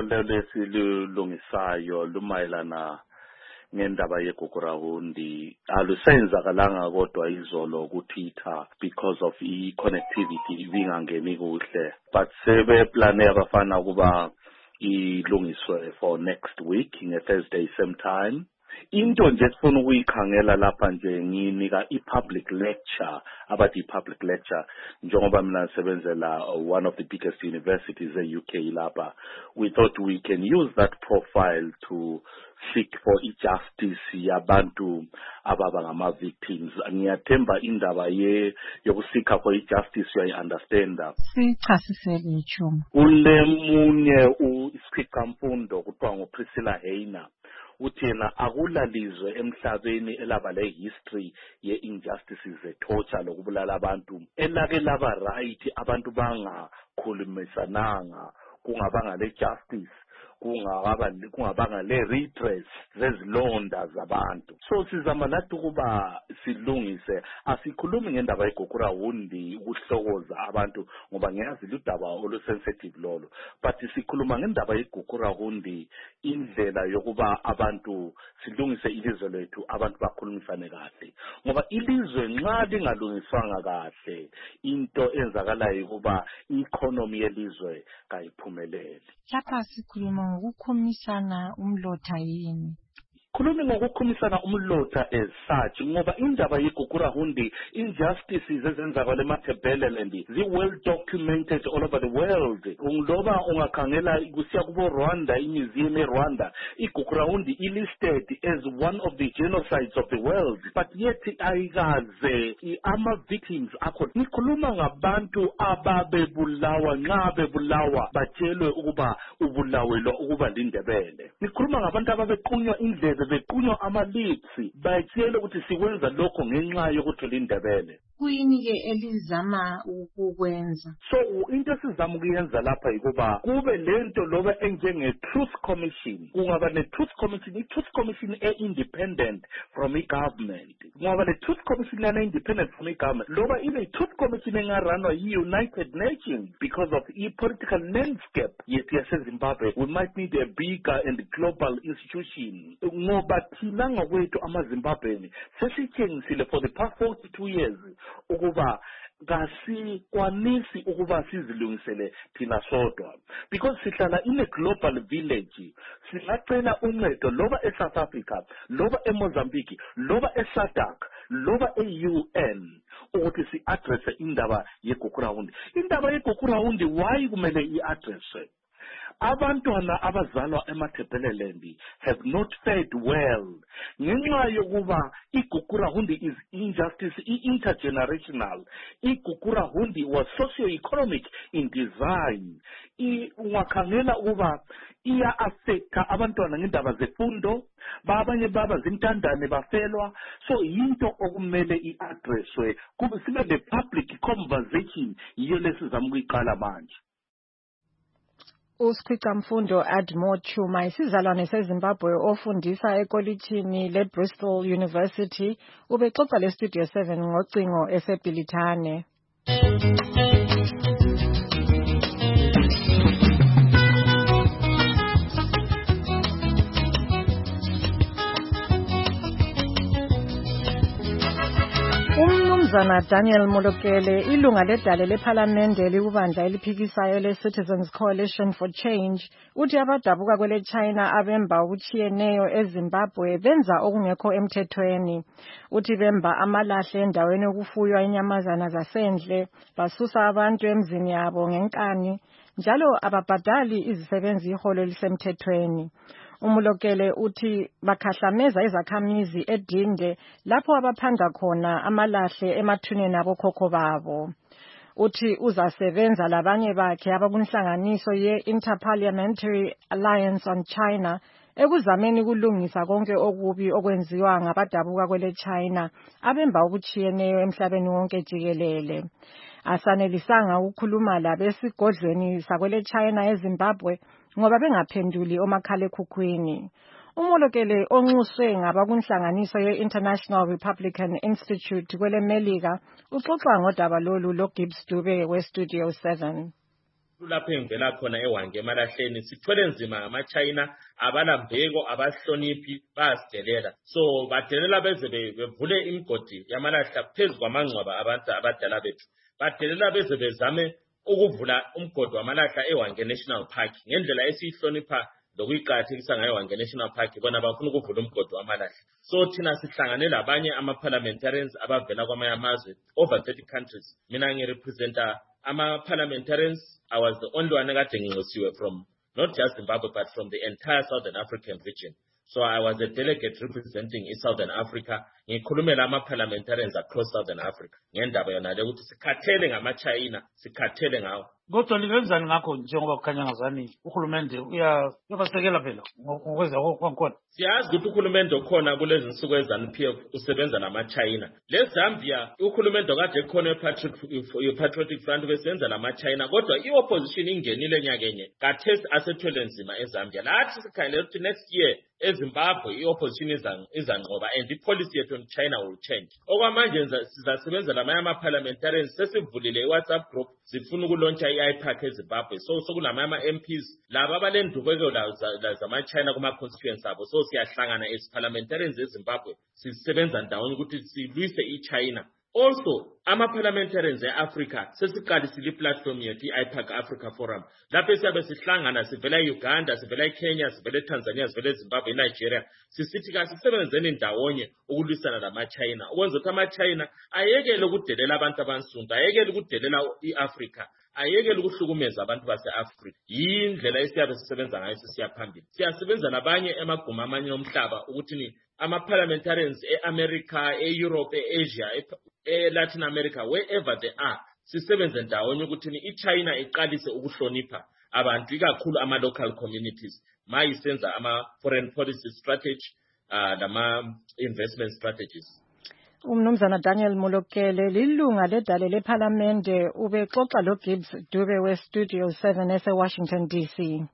lesilungisayo lumayelana ngendaba yeGugurahundi alusenzakalanga kodwa izolo kuTwitter because of i-connectivity ibingangeni kuhle, but sebeplane abafana ukuba ilungiswe for next week nge-Thursday same time. Into nje sifuna ukuyikhangela lapha nje nginika i-public lecture abathi i-public lecture njengoba mina sebenzela one of the biggest universities e-UK lapha. We thought we can use that profile to seek for justice yabantu ababa ngama-victims. Ngiyathemba indaba yokusika for justice uyayi-understanda. Sichasisele Chuma. Ule munye isikhwicamfundo kuthiwa nguPriscilla Hayner uthi yena akulalizwe emhlabeni elaba le-history ye-injustices ze-torture lokubulala abantu elake laba right abantu bangakhulumisananga kungabanga le-justice kungabanga le-redress zezilonda zabantu. So sizama lathi ukuba silungise, asikhulumi ngendaba yeGugurahundi ukuhlokoza abantu ngoba ngiyazi ludaba olusensitive lolo, but sikhuluma ngendaba yeGugurahundi indlela yokuba abantu silungise ilizwe lethu abantu bakhulumisane kahle, ngoba ilizwe nxa lingalungiswanga kahle into enzakalayo ukuba i-economy yelizwe kayiphumeleli. Lapha sikhuluma ngokukhomisana umlotha yini? Khulumi ngokukhomisana umlotha as such ngoba indaba yeGugurahundi injustices ezenzakala eMatabeleland zi-well documented all over the world. Ngoba ungakhangela kusiya kubo Rwanda, imuseum eRwanda, iGugurahundi ilisted as one of the genocides of the world, but yet ayikaze ama-victims akho. Ngikhuluma ngabantu ababebulawa nxa bebulawa batshelwe ukuba ubulawelwa ukuba lindebele. Ngikhuluma ngabantu ababequnywa indlebe bequnywa amalipsi batshelwe ukuthi sikwenza lokho ngenxa yokuthi lindebele. Kuyini ke elizama ukukwenza? So into sizama ukuyenza lapha yikuba kube lento loba enjenge-truth commission, kungaba ne-truth commission, i-truth commission e-independent from i-government, kungaba ne-truth commission ena-independent from i-government, loba ibe i-truth commission engaranwa yi-United Nations because of i-political landscape yethu yaseZimbabwe. We might need a bigger and global institution ngoba thina ngokwethu amaZimbabweni sesitshengisile for the past 42 years ukuba kasikwanisi ukuba sizilungisele thina sodwa, because sihlala in a global village. Singacela uncedo loba eSouth Africa, loba eMozambique, loba eSADC, loba e-UN ukuthi si-addresse indaba yeGugurahundi. Indaba yeGugurahundi why kumele i-addresse? Abantwana abazalwa eMatabeleland have not fared well ngenxa yokuba iGugurahundi is injustice intergenerational. iGugurahundi was socio-economic in design. Ungakhangela ukuba iya-affecta abantwana ngendaba zefundo, babanye baba zintandane bafelwa. So yinto okumele i-addresswe kube sibe the public conversation, yiyo lesizama ukuyiqala manje. Usikhwicamfundo Admo Chuma, isizalwane seZimbabwe ofundisa ekolitshini leBristol University, ubexoxa leStudio 7 ngocingo eseBilitane. Umnumzana Daniel Molokele, ilunga ledale lephalamende likubandla eliphikisayo le-Citizens Coalition for Change, uthi abadabuka kwele China abemba okutshiyeneyo eZimbabwe benza okungekho emthethweni. Uthi bemba amalahle endaweni yokufuywa inyamazana zasendle, basusa abantu emzini yabo ngenkani, njalo ababhadali izisebenzi iholo elisemthethweni. Umulokele uthi bakhahlameza izakhamizi edinde lapho abaphanda khona amalahle emathuneni abokhokho babo. Uthi uzasebenza labanye bakhe abakunhlanganiso ye-Interparliamentary Alliance on China ekuzameni ukulungisa konke okubi okwenziwa ngabadabuka kwele China abemba okuchiyeneyo emhlabeni wonke jikelele. Asanelisanga ukukhuluma labesigodlweni sakwele China eZimbabwe ngoba bengaphenduli omakhalekhukhwini. Umolokele onxuswe ngabakunhlanganiso ye-International Republican Institute kwele Melika uxoxa ngodaba lolu loGibbs Dube weStudio 7. Lapho engivela khona eWange emalahleni sithwele nzima ngama-China abalambeko abahloniphi bayasidelela. So badelela beze bevule imigodi yamalahla phezu kwamangcwaba abantu abadala bethu. Badelela beze bezame ukuvula umgodi wamalahla eWange National Park ngendlela esiyihlonipha lokuyiqakathekisa ngayo eWange National Park bona bafuna ukuvula umgodi wamalahla. So thina sihlangane labanye ama-parliamentarians abavela kwamanye amazwe over 30 countries. Mina ngirepresenta ama-parliamentarians. I was the only one kade nginxusiwe from not just Zimbabwe but from the entire Southern African region. So I was a delegate representing Southern Africa. Ngikhulumela ama-parliamentarians across Southern Africa ngendaba yona le ukuthi sikhathele ngama-China, sikhathele ngawo. Kodwa likwenzani ngakho njengoba kukhanya ngazani uhulumende uyabasekela phela ngokweza kwakhona? Siyazi ukuthi uhulumende okhona kulezi nsuku eZANU-PF usebenza nama-China. LeZambia uhulumende kade ekhona i-Patriotic Front besenza nama-China kodwa i-opposition ingenile nyakenye kathesi asethwele nzima eZambia. Lathi sikhangele ukuthi next year eZimbabwe i-opposition izanqoba and i-policy yethu on China will change. Okwamanje sizasebenza lamanye ama-parliamentarians sesivulile i-WhatsApp group sifuna ukulontsha i-IPAC eZimbabwe. So sokulamanye ama-MPs laba abalendubeko zama-China kuma-constituents abo. So siyahlangana as parliamentarians eZimbabwe sisebenza ndawonye ukuthi silwise i-China. Also ama-parliamentarians e-Africa sesiqalisile i-platform yethu i-IPAC Africa Forum lapho siyabe sihlangana sivela e-Uganda, sivela e-Kenya, sivela e-Tanzania, sivela e-Zimbabwe, e-Nigeria. Sisithi kasisebenzeni ndawonye ukulwisana nama-China ukwenza ukuthi ama-China ayekele ukudelela abantu abansundu, ayekele ukudelela i-Africa, ayekele ukuhlukumeza abantu base-Africa. Yindlela esiyabe sisebenza ngayo sisiyaphambili. Siyasebenza nabanye emagumbi amanye omhlaba ukuthi ama-parliamentarians e-America, e-Europe, e-Asia, e-Latin America, wherever they are, sisebenze ndawonye ukuthi i-China iqalise ukuhlonipha abantu ikakhulu ama-local communities mayisenza ama-foreign policy strategy nama-investment strategies. Umnumzana Daniel Molokele lilunga ledale lephalamende ubexoxa loGibbs Dube weStudio 7 eseWashington DC.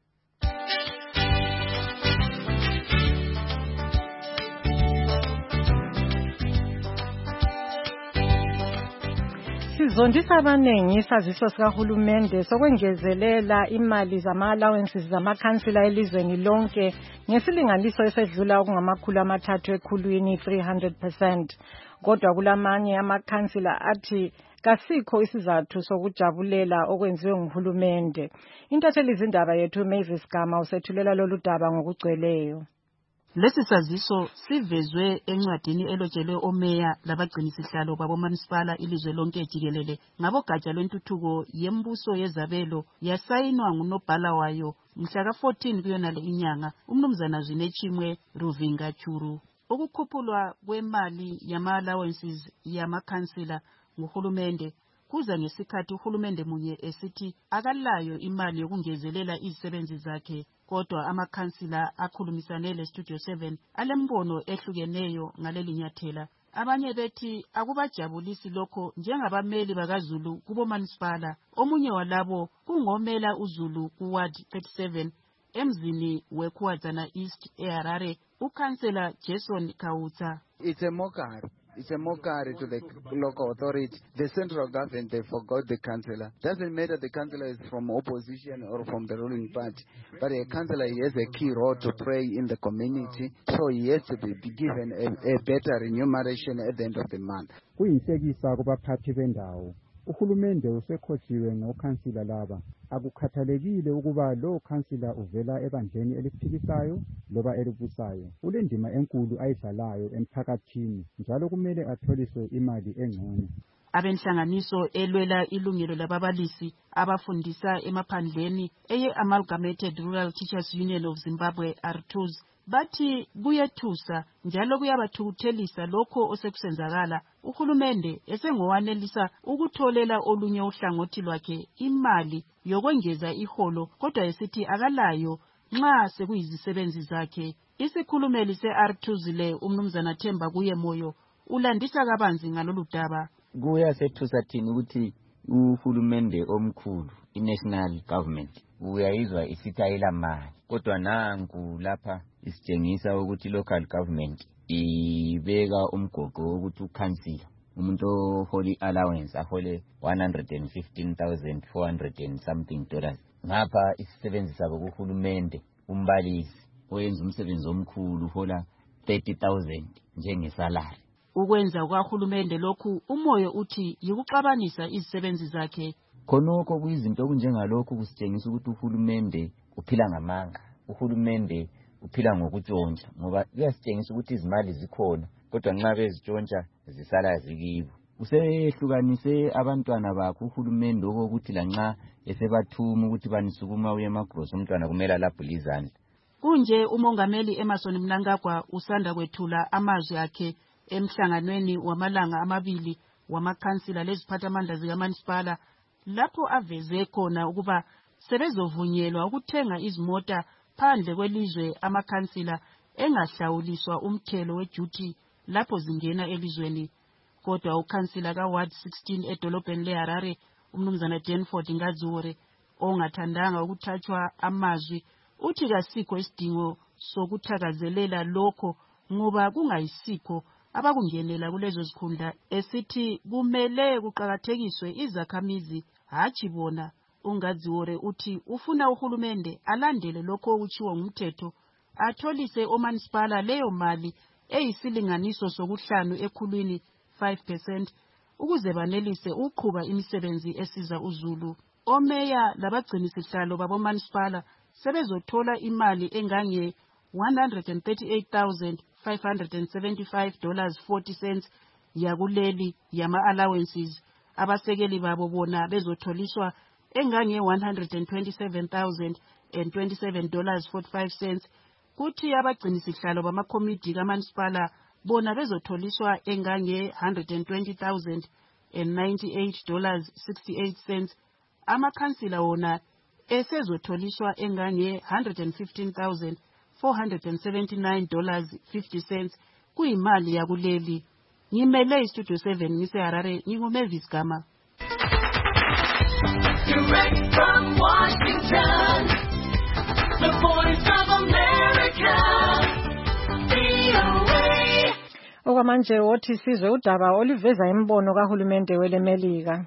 Sizondisa abanengi isaziso sikahulumende sokwengezelela imali zama-allowances zamakhansila elizweni lonke ngesilinganiso esedlula okungamakhulu amathathu ekhulwini 300%. Kodwa kulamanye amakhansila athi kasikho isizathu sokujabulela okwenziwe nguhulumende. Intatheli izindaba yethu Mavis Gama usethulela lolu daba ngokugcweleyo. Lesi saziso sivezwe encwadini elotshelwe omeya labagcinisihlalo babomanisipala ilizwe lonke jikelele ngabogatsha lwentuthuko yembuso yezabelo yasayinwa ngunobhala wayo mhla ka-14 kuyonale inyanga umnumzana Zwinechimwe Ruvinga Churu. Ukukhuphulwa kwemali yama-allowances yamakhansila nguhulumende kuza ngesikhathi uhulumende munye esithi akalayo imali yokungezelela izisebenzi zakhe. Kodwa amakhansila akhulumisane leStudio 7 alembono ehlukeneyo ngaleli nyathela. Abanye bethi akubajabulisi lokho njengabameli bakaZulu kubomanisipala. Omunye walabo kungomela uZulu kuWard 37 emzini weKhuwadzana East eHarare, uKhansela Jason Kautsa. It's a mockery. It's a mockery to the local authority. The central government, they forgot the councillor. Doesn't matter the councillor is from opposition or from the ruling party, but a councillor has a key role to play in the community, so he has to be given a better remuneration at the end of the month. Kuyinhlekisa kubaphathi bendawo. Uhulumende usekhohliwe ngokhansila laba. Akukhathalekile ukuba lo khansila uvela ebandleni eliphikisayo loba elibusayo. Ulendima enkulu ayidlalayo emphakathini njalo kumele atholiswe imali engcono. Abenhlanganiso elwela ilungelo lababalisi abafundisa emaphandleni eye-Amalgamated Rural Teachers Union of Zimbabwe ARTUZ bathi kuyethusa njalo kuyabathukuthelisa lokho osekusenzakala uhulumende esengowanelisa ukutholela olunye uhlangothi lwakhe imali yokwengeza iholo kodwa esithi akalayo nxa sekuyizisebenzi zakhe. Isikhulumeli se-R2 umnumzana Themba kuye Moyo ulandisa kabanzi ngalolu daba. Kuyasethusa thina ukuthi uhulumende omkhulu, i-national government, uyayizwa isithayela mali, kodwa nanku lapha isitshengisa ukuthi local government ibeka umgoqo wokuthi ukhansila umuntu oholi allowance ahole 115,400 and something dollars. Ngapha isisebenzi sabo kuhulumende, umbalisi oyenza umsebenzi omkhulu uhola 30,000 njengesalary. Ukwenza kwahulumende lokhu uMoyo uthi yikuxabanisa izisebenzi zakhe. Khonokho kuyizinto okunjengalokhu kusitshengisa ukuthi uhulumende uphila ngamanga, uhulumende uphila ngokutshontsha, ngoba kuyasitshengisa ukuthi izimali zikhona kodwa nxa bezitshontsha zisala zikibo. Usehlukanise abantwana bakhe uhulumende okokuthi lanxa esebathuma ukuthi banisukuma uye emagross umntwana kumele alabhule izandla. Kunje umongameli Emerson Mnangagwa usanda kwethula amazwi akhe emhlanganweni wamalanga amabili wamakhansila leziphathamandla zikamasipala, lapho aveze khona ukuba sebezovunyelwa ukuthenga izimota phandle kwelizwe amakhansila engahlawuliswa umthelo weduty lapho zingena elizweni. Kodwa ukhansila kaWard 16 edolobheni leHarare, umnumzana Danford Ngadziore, ongathandanga ukuthathwa amazwi, uthi kasikho isidingo sokuthakazelela lokho ngoba kungayisikho abakungenela kulezo zikhundla, esithi kumele kuqakathekiswe izakhamizi hatshi bona. UNgadziore uthi ufuna uhulumende alandele lokho okutshiwo ngumthetho, atholise omanisipala leyo mali eyisilinganiso sokuhlanu ekhulwini 5% ukuze banelise ukuqhuba imisebenzi esiza uzulu. Omeya labagcinisihlalo babomanisipala sebezothola imali engange $138,575.40 yakuleli yama-allowances. Abasekeli babo bona bezotholiswa engange $127,027.45. Kuthi abagcinisihlalo bamakomiti kaManisipala bona bezotholiswa engange $120,098.68. Amakhansila wona esezotholiswa engange $115,479.50 kuyimali yakuleli. Ngimele istudio 7 ngiseHarare, nginguMavis Gama. Direct from Washington, the Voice of America, VOA. Okwamanje wothi sizwe udaba oliveza imbono kahulumende weleMelika.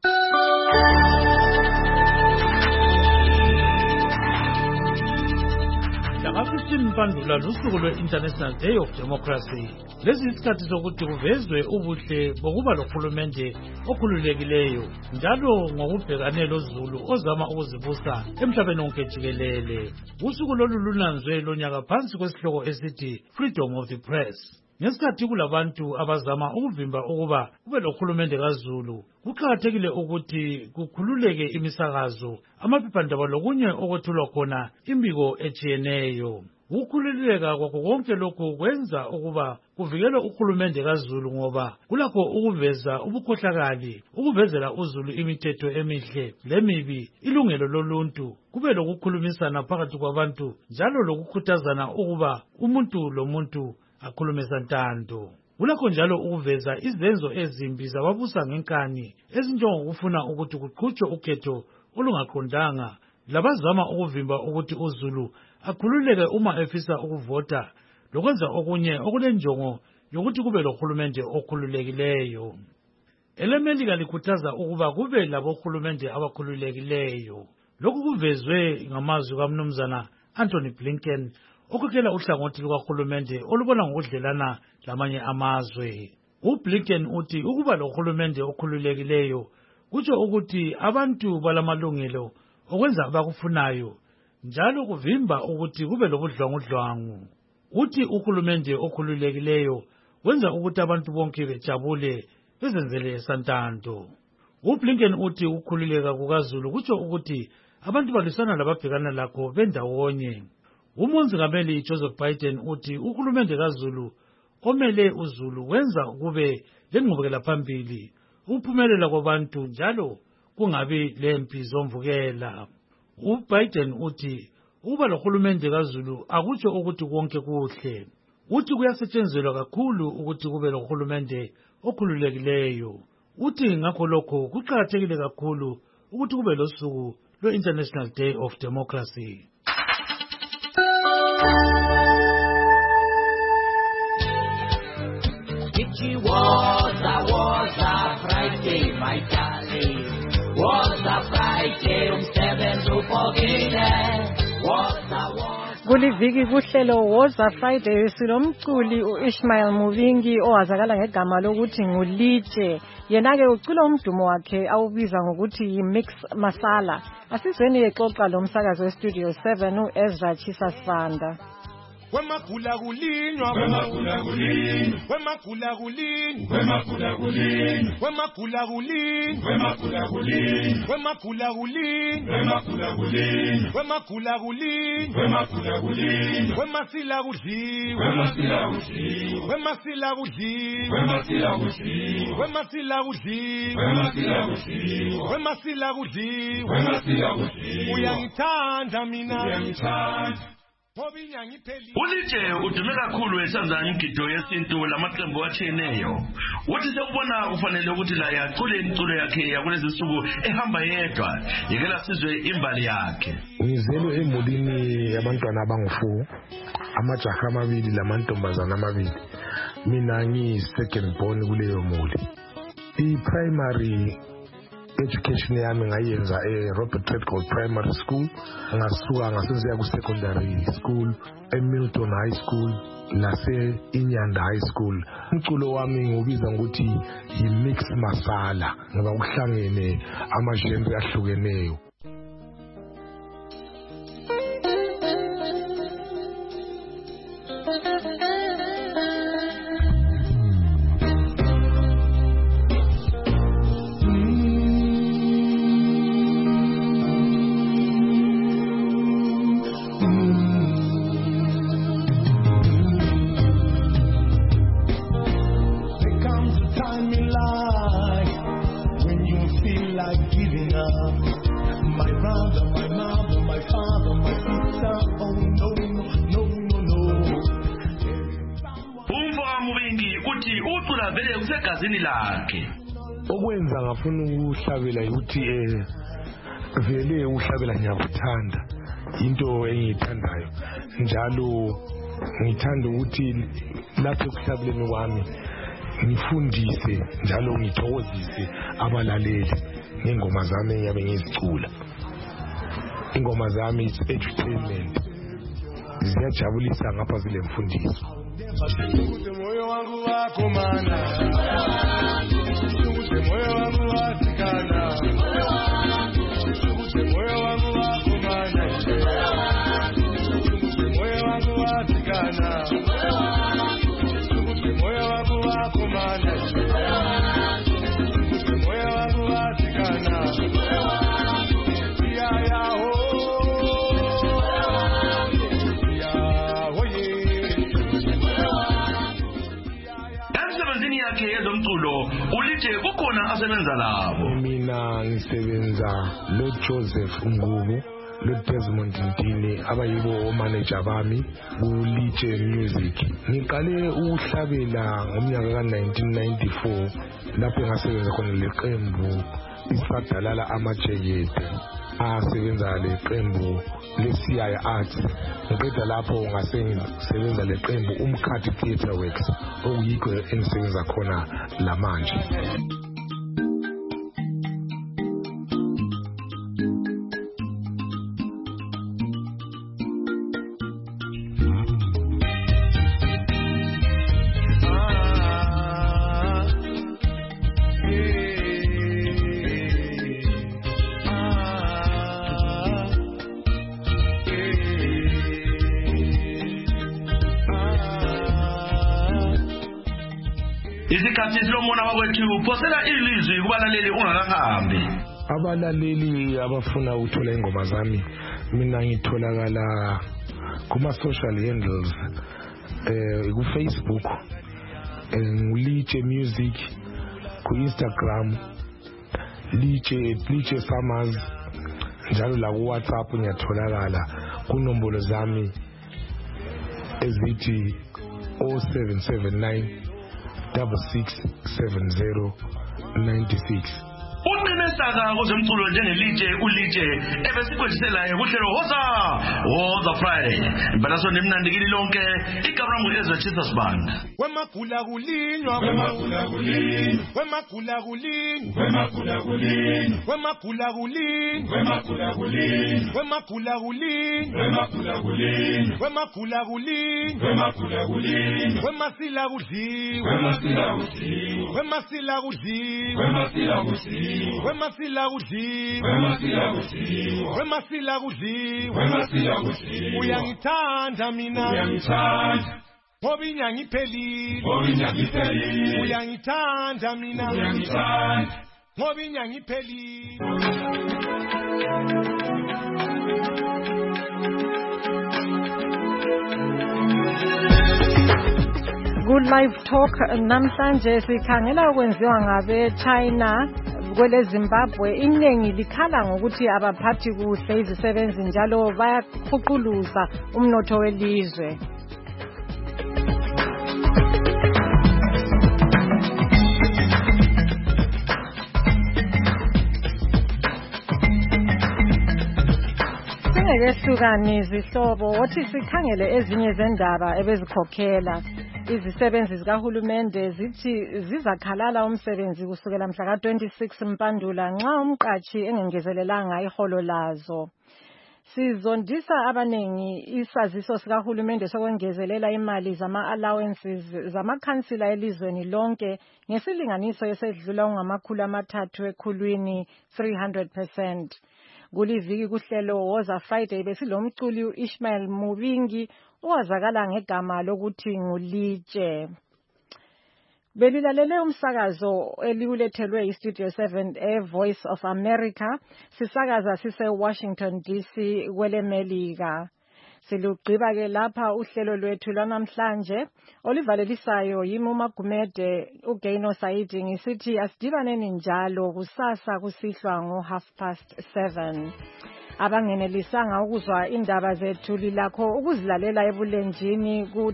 Mpandula lusuku lwe-International Day of Democracy. Lezi isikhathi sokuthi kuvezwe ubuhle bokuba lohulumende okhululekileyo njalo ngokubhekane lozulu ozama ukuzibusa emhlabeni wonke jikelele. Usuku lolu lunanzwe lonyaka phansi kwesihloko esithi Freedom of the Press. Ngesikhathi kulabantu abazama ukuvimba ukuba kube lohulumende kaZulu, kuqakathekile ukuthi kukhululeke imisakazo, amaphephandaba lokunye okwethulwa khona imbiko etshiyeneyo. Ukukhululeka kwakho konke lokhu kwenza ukuba kuvikelwe uhulumende kaZulu ngoba kulakho ukuveza ubukhohlakali, ukuvezela uzulu imithetho emihle lemibi, ilungelo loluntu, kube lokukhulumisana phakathi kwabantu njalo lokukhuthazana ukuba umuntu lomuntu akhulume santando. Kulakho njalo ukuveza izenzo ezimbi zababusa ngenkani ezinjengokufuna ukuthi kuqhutshwe ukhetho olungaqondanga, labazama ukuvimba ukuthi uzulu akhululeke uma efisa ukuvota, lokwenza okunye okulenjongo yokuthi kube lohulumende okhululekileyo. EleMelika likhuthaza ukuba kube labohulumende abakhululekileyo. Lokhu kuvezwe ngamazwi kaMnumzana Anthony Blinken, okhokhela uhlangothi lukahulumende olubona ngokudlelana lamanye amazwe. UBlinken uthi ukuba lohulumende okhululekileyo kutsho ukuthi abantu balamalungelo okwenza abakufunayo njalo kuvimba ukuthi kube lobudlwangudlwangu. Uthi uhulumende okhululekileyo wenza ukuthi abantu bonke bejabule bezenzele santando. UBlinken uthi ukukhululeka kukaZulu kutsho ukuthi abantu balwisana lababhekana lakho bendawonye. Umongameli Joseph Biden uthi uhulumende kaZulu omele uzulu wenza kube lenqubekela phambili ukuphumelela kwabantu njalo kungabi lempi zomvukela. UBiden uthi ukuba lohulumende kaZulu akutsho ukuthi konke kuhle. Uthi kuyasetshenzelwa kakhulu ukuthi kube lohulumende okhululekileyo. Uthi ngakho lokho kuqakathekile kakhulu ukuthi kube losuku lwe-International Day of Democracy. It was a Friday, my darling. Was a Friday, umsebenzi ufokile. Kuliviki kuhlelo Woza Friday silomculi uIshmael Mubingi owazakala ngegama lokuthi nguLitshe. Yena-ke ucula umdumo wakhe awubiza ngokuthi yi-Mix Masala. Asizweni exoxa lo msakazo weStudio 7 uEzra Chisasfanda. Wemakula kulinywa wemakula kulinywa wemakula kulinywa wemakula kulinywa wemakula kulinywa wemakula kulinywa wemakula kulinywa wemakula kulinywa wemakula kulinywa wemakula kulinywa wemasila kudliwa wemasila kudliwa wemasila kudliwa wemasila kudliwa wemasila kudliwa wemasila kudliwa wemasila kudliwa wemasila kudliwa uyangithanda mina uyangithanda. Ulitshe udume kakhulu esanza imigido yesintu lamaqembu atshiyeneyo. Uthi sekubona kufanele ukuthi la yacule imculo yakhe yakulezi nsuku ehamba yedwa yekela sizwe imbali yakhe. Ngizelwe emulini yabantwana abangu4, amajaha amabili lamantombazana amabili. Mina ngiyi-second born kuleyo muli. I-primary education yami ngayenza Robert Redgold Primary School, ngasuka ngasenziya ku-secondary school eMilton High School lase-Inyanda High School. Umculo wami ngiwubiza ngokuthi yi-Mix Masala ngoba kuhlangene ama-genre ahlukeneyo. Okwenza ngafuna ukuhlabela ukuthi vele uhlabela ngiyakuthanda, into engiyithandayo njalo ngithanda ukuthi lapho ekuhlabeleni kwami ngifundise njalo ngithokozise abalaleli ngengoma zami engiyabe ngizicula. Ingoma zami is entertainment, ziyajabulisa ngapha zile mfundiso. Moyo wangu wako mana, moyo wangu watikana, moyo wangu wako mana, moyo wangu watikana, moyo wangu wako mana, moyo wangu watikana, ya ya ho. Ulitshe kukhona asebenza labo. Mina ngisebenza lo Joseph Ngubu, lo Desmond Ntini abayibo manager bami kuLitshe Music. Ngiqale ukuhlabela ngomnyaka ka1994 lapho ngasebenza khona leqembu isadalala amajekete. Asebenza leqembu leSiyaya Arts. Ngiqeda lapho ngasebenza leqembu uMkhathi Theatre Works okuyikho engisebenza khona lamanje. Isikhathi silomona wakwethu phosela ilizwi kubalaleli ungakahambi. Abalaleli abafuna ukuthola ingoma zami mina ngitholakala kuma social handles ku-Facebook Litshe Music, ku-Instagram Litshe Summers, njalo la ku-WhatsApp ngiyatholakala kunombolo zami ezithi 0779 667096. Uqinisaka kwezomculo njengelitshe ulitshe ebesikwethiselayo kuhlelo Woza Friday. Impela sonke emnandikili lonke igabrambu Ezra Jesus Band. Wemagula kulinywa wemagula kulinywa wemagula kulinywa wemagula kulinywa wemagula kulinywa wemagula kulinywa wemagula kulinywa wemagula kulinywa wemagula kulinywa wemagula kulinywa wemasila kudliwa wemasila kudliwa wemasila kudliwa wemasila kudliwa wemasila kudliwa wemasila kudliwa wemasila kudliwa uyangithanda mina uyangithanda ngoba inyanga iphelile uyangithanda mina uyangithanda ngoba inyanga iphelile. Good Live Talk namhlanje sikhangela ukwenziwa ngabe China kwele Zimbabwe. Iningi likhala ngokuthi abaphathi kuhle izisebenzi njalo bayakhuquluza umnotho welizwe. Singekesukani zihlobo wothi sikhangele ezinye zendaba ebezikhokhela. Izisebenzi zikahulumende zithi zizakhalala umsebenzi kusukela mhla ka-26 Mpandula nxa umqashi engengezelelanga iholo lazo. Sizondisa abanengi isaziso sikahulumende sokwengezelela imali zama-allowances zamakhansila elizweni lonke ngesilinganiso esedlula ungama-300 ekhulwini 300%. Kuliviki kuhlelo Woza Friday besilomculi u-Ishmael Mubingi owazakala ngegama lokuthi ngulitshe. Belilalele umsakazo eliulethelwe iStudio 7 Voice of America sisakaza sise Washington DC kwele Melika. Silugqiba ke lapha uhlelo lwethu lwanamhlanje olivalelisayo yimi uMagumede uGaino Saidi ngisithi asidibaneni njalo kusasa kusihlwa ngo7:30. Abangenelisanga ukuzwa indaba zethu lilakho ukuzilalela ebulenjini ku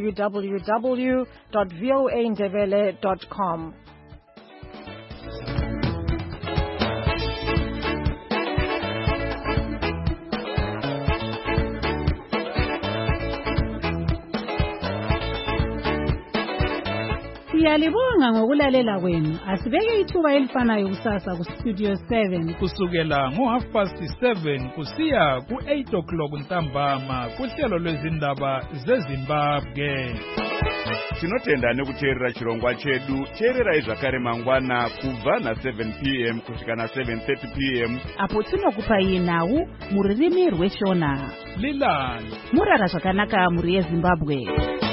www.voaindebele.com. Siyalibonga ngokulalela kwenu. Asibeke ithuba elifanayo kusasa ku Studio 7 kusukela ngo7:30 kusiya ku8 ntambama kuhlelo lwezindaba zeZimbabwe. Tinotenda nekuteerera chirongwa chedu. Teerera zvakare mangwana kubva na7 p.m. kusvika na7:30 p.m. apo tinokupai nhau muririmi rweshona. Lilani murara zvakanaka muri yeZimbabwe.